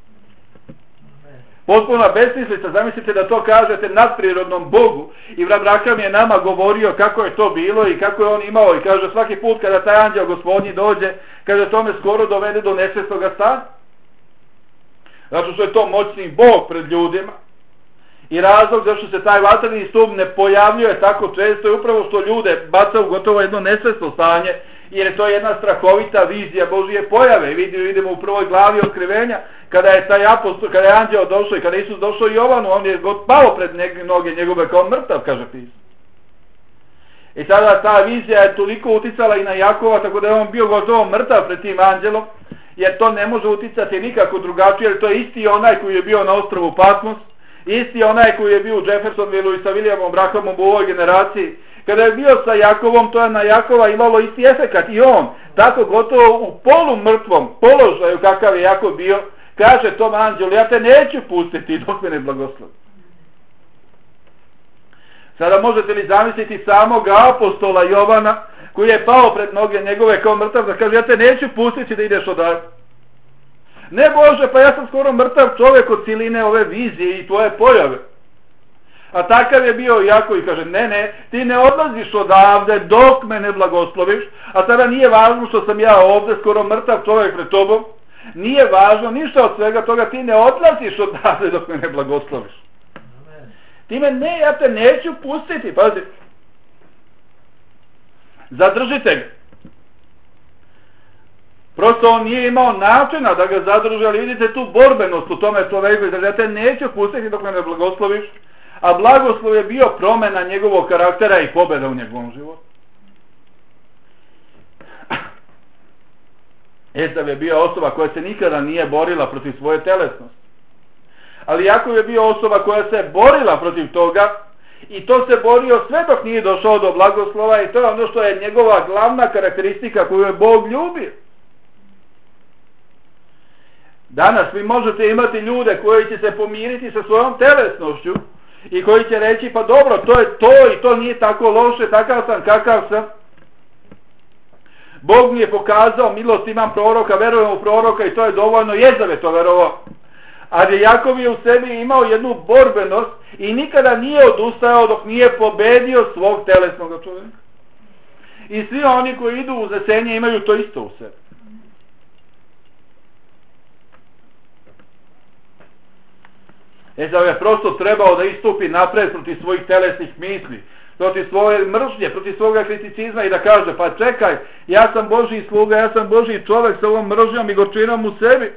Potpuna besmislica, zamislite da to kažete nadprirodnom Bogu. I Abraham je nama govorio kako je to bilo i kako je on imao i kaže svaki put kada taj anđeo Gospodnji dođe, kaže tome skoro dovede do nesvesnoga stanja. Zato što je to moćni Bog pred ljudima. I razlog zašto se taj vatreni stup ne pojavljuje tako često je upravo što ljude baca u gotovo jedno nesvesno stanje, jer je to jedna strahovita vizija Božije pojave. Vidimo u prvoj glavi otkrivenja kada je taj apostol, kada je anđeo došao i kada je Isus došao Jovanu, on je pao pred noge njegove kao mrtav, kaže pismo. I sada ta vizija je toliko uticala i na Jakova, tako da je on bio gotovo mrtav pred tim anđelom, jer to ne može uticati nikako drugačije, jer to je isti onaj koji je bio na ostrvu Patmos, isti onaj koji je bio u Jeffersonville i sa Williamom Brahamom u ovoj generaciji. Kada je bio sa Jakovom, to je na Jakova imalo isti efekat i on, tako gotovo u polumrtvom položaju kakav je Jakov bio, kaže tom anđelu, ja te neću pustiti dok me ne blagoslovi. Sada možete li zamisliti samog apostola Jovana, koji je pao pred noge njegove kao mrtav, da kaže, ja te neću pustiti da ideš odavde. Ne Bože, pa ja sam skoro mrtav čovjek od ciline ove vizije i tvoje pojave. A takav je bio Jakov i kaže, ne, ti ne odlaziš odavde dok me ne blagosloviš, a sada nije važno što sam ja ovdje skoro mrtav čovjek pred tobom, nije važno ništa od svega toga, ti ne odlaziš odavde dok me ne blagosloviš. Time ne, ja te neću pustiti, pazi. Zadržite ga. Prosto on nije imao načina da ga zadrži, ali vidite tu borbenost u tome čoveku, ja te neću pustiti dok me ne blagosloviš, a blagoslov je bio promjena njegovog karaktera i pobjeda u njegovom životu. Esav je bio osoba koja se nikada nije borila protiv svoje telesnosti. Ali Jakov je bio osoba koja se borila protiv toga i to se borio sve dok nije došao do blagoslova i to je ono što je njegova glavna karakteristika koju je Bog ljubio. Danas vi možete imati ljude koji će se pomiriti sa svojom telesnošću i koji će reći pa dobro, to je to i to nije tako loše, takav sam kakav sam. Bog mi je pokazao milost, imam proroka, verujem u proroka i to je dovoljno. Jezav je to verovao. Ali Jakov je u sebi imao jednu borbenost i nikada nije odustajao dok nije pobedio svog telesnog čovjeka. I svi oni koji idu u uznesenje imaju to isto u sebi. Ezav je prosto trebao da istupi napred protiv svojih telesnih misli, protiv svoje mržnje, protiv svoga kriticizma i da kaže, pa čekaj, ja sam Božji sluga, ja sam Božji čovjek sa ovom mržnjom i gorčinom u sebi.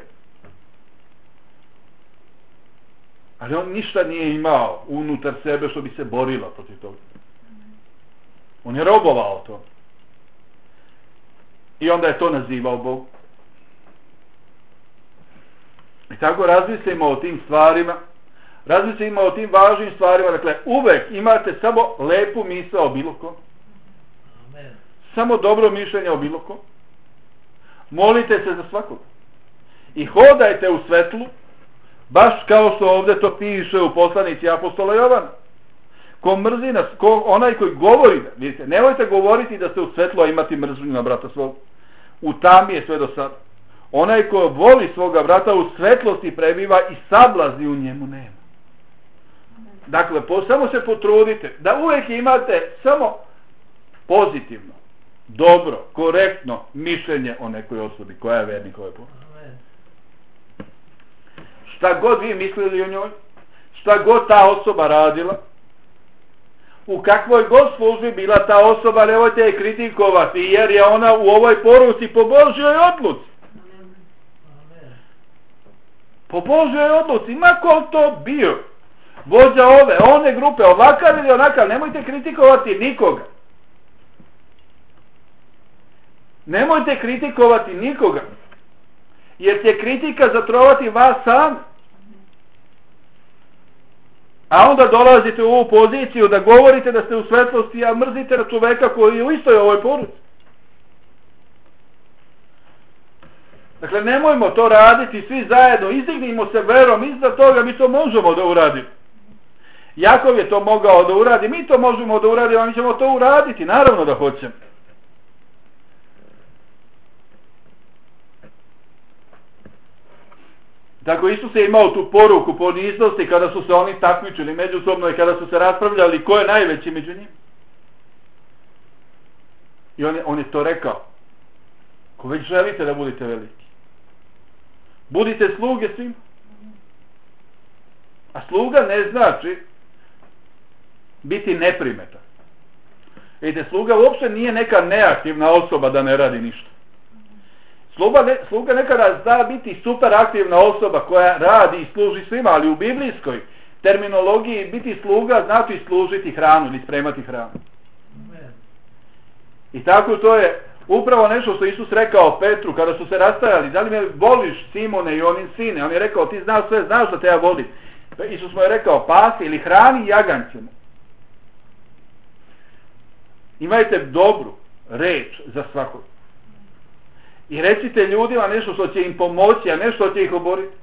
Ali on ništa nije imao unutar sebe što bi se borilo protiv toga. On je robovao to. I onda je to nazivao Bog. I tako razmislimo o tim stvarima. Razmislimo o tim važnim stvarima. Dakle, uvek imate samo lepu misao o bilo kom. Samo dobro mišljenje o bilo kom. Molite se za svakog. I hodajte u svetlu, baš kao što ovdje to piše u poslanici apostola Jovana. Ko mrzi nas, onaj koji govori, vidite, nemojte govoriti da ste u svetlu, a imati mržnju na brata svog. U tami je sve do sada. Onaj ko voli svoga brata u svetlosti prebiva i sablazni u njemu nema. Dakle, samo se potrudite da uvijek imate samo pozitivno, dobro, korektno mišljenje o nekoj osobi koja je vernik ove porodice. Šta god vi mislili o njoj, šta god ta osoba radila, u kakvoj god službi bila ta osoba, nemojte je kritikovati, jer je ona u ovoj poruci po Božjoj odluci. Po Božjoj odluci, ma ko to bio, vođa ove, one grupe, ovakav ili onakav, nemojte kritikovati nikoga. Nemojte kritikovati nikoga, jer će kritika zatrovati vas sami. A onda dolazite u ovu poziciju da govorite da ste u svetlosti, a mrzite na čoveka koji je u istoj ovoj poruci. Dakle, nemojmo to raditi svi zajedno, izdignimo se verom iznad toga, mi to možemo da uradimo. Jakov je to mogao da uradi, mi to možemo da uradimo, a mi ćemo to uraditi, naravno da hoćemo. Tako Isus je imao tu poruku poniznosti kada su se oni takmičili međusobno i kada su se raspravljali ko je najveći među njima. I on je to rekao. Ko već želite da budete veliki, budite sluge svima. A sluga ne znači biti neprimetan. Vidite, sluga uopšte nije neka neaktivna osoba da ne radi ništa. Sluga nekada zna biti super aktivna osoba koja radi i služi svima, ali u biblijskoj terminologiji biti sluga znači služiti hranu ili spremati hranu. I tako to je upravo nešto što Isus rekao Petru kada su se rastajali. Da li me voliš, Simone, i onin sine? On je rekao, ti znaš sve, znaš da te ja volim. Isus mu je rekao, pasi ili hrani jaganjcima. Imajte dobru reč za svakog. I recite ljudima nešto što će im pomoći, a nešto što će ih oboriti.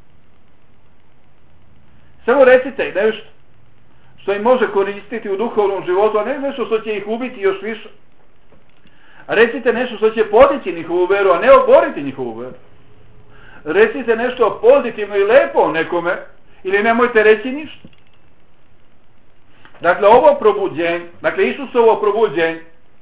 Samo recite nešto što im može koristiti u duhovnom životu, a ne nešto što će ih ubiti još više. A recite nešto što će podići njihovu veru, a ne oboriti njihovu veru. Recite nešto pozitivno i lepo o nekome, ili nemojte reći ništa. Dakle, ovo probuđenje, dakle, Isusovo probuđenje,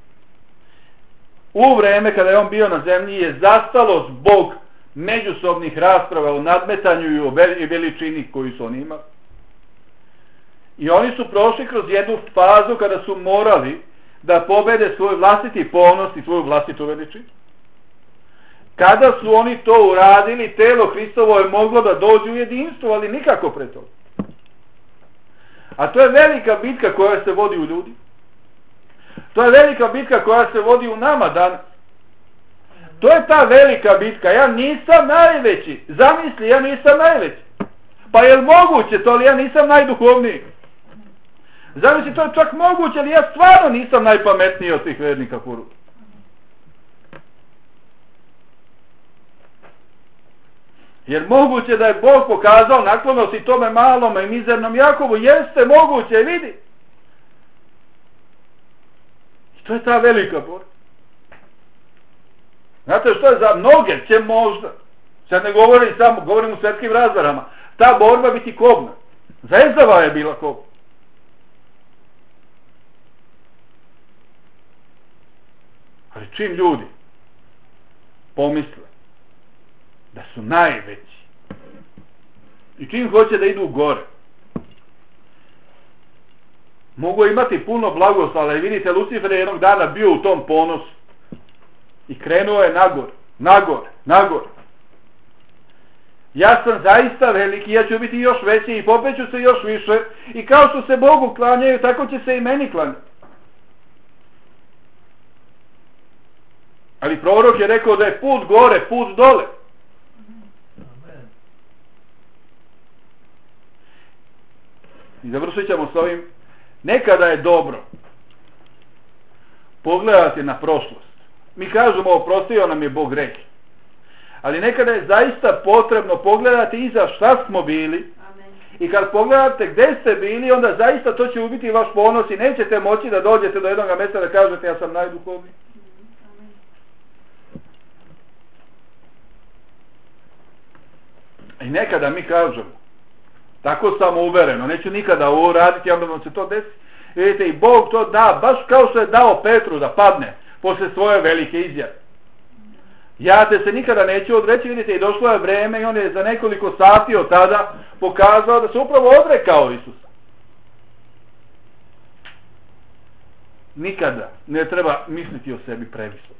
u vreme kada je on bio na zemlji je zastalo zbog međusobnih rasprava o nadmetanju i o veličini koju su oni imali. I oni su prošli kroz jednu fazu kada su morali da pobede svoj vlastiti ponos i svoju vlastitu veličinu. Kada su oni to uradili, telo Hristovo je moglo da dođe u jedinstvo, ali nikako pre toga. A to je velika bitka koja se vodi u ljudi. To je velika bitka koja se vodi u nama danas. To je ta velika bitka. Ja nisam najveći. Zamisli, ja nisam najveći. Pa je li moguće to, ali ja nisam najduhovniji? Zamisli, to je čak moguće, ali ja stvarno nisam najpametniji od tih vernika poruka. Jer moguće da je Bog pokazao naklonost i tome malome i mizernom Jakovu. Jeste moguće, vidi. To je ta velika borba. Znate što je za mnoge će možda, sad ne govorim samo, govorim u svjetskim razmerama, ta borba biti kobna. Za Ezava je bila kobna. Ali čim ljudi pomisle da su najveći i čim hoće da idu gore, mogu imati puno blagoslova, ali vidite, Lucifer je jednog dana bio u tom ponosu i krenuo je nagor. Ja sam zaista veliki, ja ću biti još veći i popeću se još više i kao što se Bogu klanjaju, tako će se i meni klanjati. Ali prorok je rekao da je put gore, put dole. I završit ćemo s ovim. Nekada je dobro pogledati na prošlost. Mi kažemo, oprostio nam je Bog greh. Ali nekada je zaista potrebno pogledati iza šta smo bili. Amen. I kad pogledate gdje ste bili, onda zaista to će ubiti vaš ponos i nećete moći da dođete do jednog mjesta da kažete ja sam najduhovniji. I nekada mi kažemo, tako samouvereno, neću nikada ovo raditi, onda vam se to desi. Vidite, i Bog to da, baš kao što je dao Petru da padne posle svoje velike izjave. Ja te se nikada neću odreći, vidite, i došlo je vreme i on je za nekoliko sati od tada pokazao da se upravo odrekao Isusa. Nikada ne treba misliti o sebi previsoko.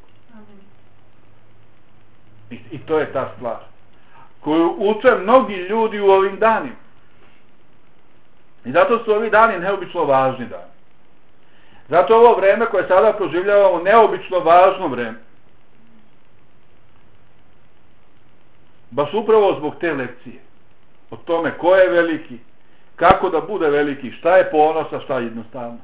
I to je ta stvar koju uče mnogi ljudi u ovim danima. I zato su ovi dani neobično važni dani. Zato ovo vreme koje sada proživljavamo neobično važno vreme. Baš upravo zbog te lekcije. O tome ko je veliki, kako da bude veliki, šta je ponos, a šta je jednostavnost.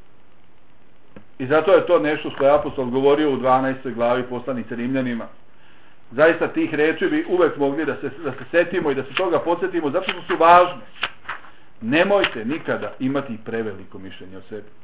I zato je to nešto što je apostol govorio u 12. glavi poslanice Rimljanima. Zaista tih reči bi uvek mogli da se setimo i da se toga podsjetimo, zato što su važne. Nemojte nikada imati preveliko mišljenje o sebi.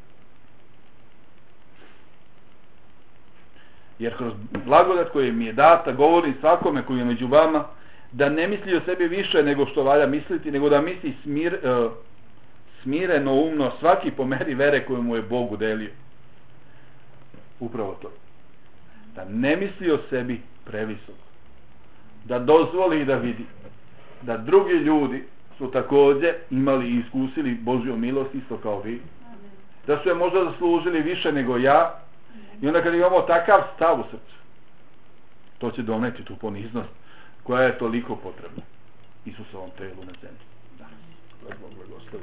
Jer kroz blagodat koja mi je data, govorim svakome koji je među vama, da ne misli o sebi više nego što valja misliti, nego da misli smireno, umno, svaki po meri vere koju mu je Bog udelio. Upravo to. Da ne misli o sebi previsoko. Da dozvoli i da vidi da drugi ljudi su također imali i iskusili Božju milost isto kao vi. Da su je možda zaslužili više nego ja. I onda kad imamo takav stav u srcu, to će doneti tu poniznost koja je toliko potrebna Isusovom telu na zemlji. Da, Bog blagoslovi.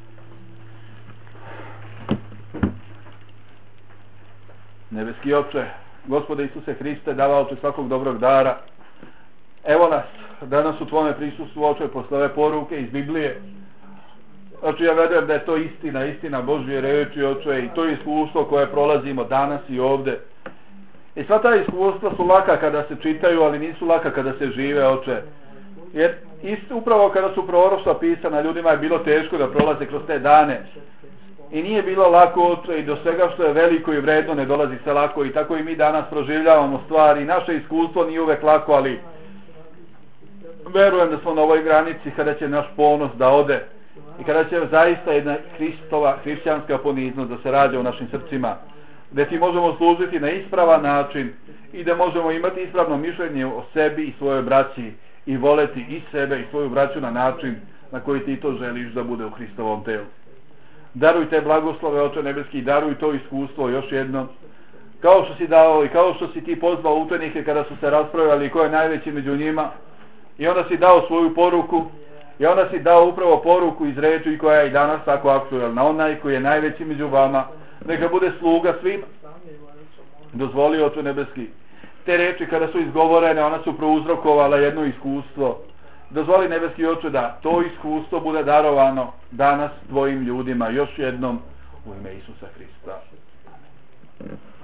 Nebeski Oče, Gospode Isuse Hriste, davaoče svakog dobrog dara, evo nas danas u Tvome prisustvu, Oče, posle ove poruke iz Biblije. Oče, ja verujem da je to istina Božje reči, Oče, i to iskustvo koje prolazimo danas i ovde. I sva ta iskustva su laka kada se čitaju, ali nisu laka kada se žive, Oče. Jer upravo kada su proroštva pisana, ljudima je bilo teško da prolaze kroz te dane. I nije bilo lako, Oče, i do svega što je veliko i vredno ne dolazi se lako. I tako i mi danas proživljavamo stvari. Naše iskustvo nije uvek lako, ali verujem da smo na ovoj granici kada će naš ponos da ode. I kada će zaista jedna Hristova, hrišćanska poniznost da se rađa u našim srcima, gdje ti možemo služiti na ispravan način i da možemo imati ispravno mišljenje o sebi i svojoj braći i voleti i sebe i svoju braću na način na koji ti to želiš da bude u Hristovom telu. Daruj te blagoslove, Oče nebeski, daruj to iskustvo još jednom, kao što si dao i kao što si ti pozvao učenike kada su se raspravljali ko je najveći među njima, i onda si dao svoju poruku. I onda si dao upravo poruku iz reči koja je i danas tako aktuelna. Onaj koji je najveći među vama, neka bude sluga svima. Dozvoli, Oče nebeski, te reči kada su izgovorene, ona su prouzrokovala jedno iskustvo. Dozvoli, nebeski Oče, da to iskustvo bude darovano danas tvojim ljudima još jednom u ime Isusa Hrista. Amen.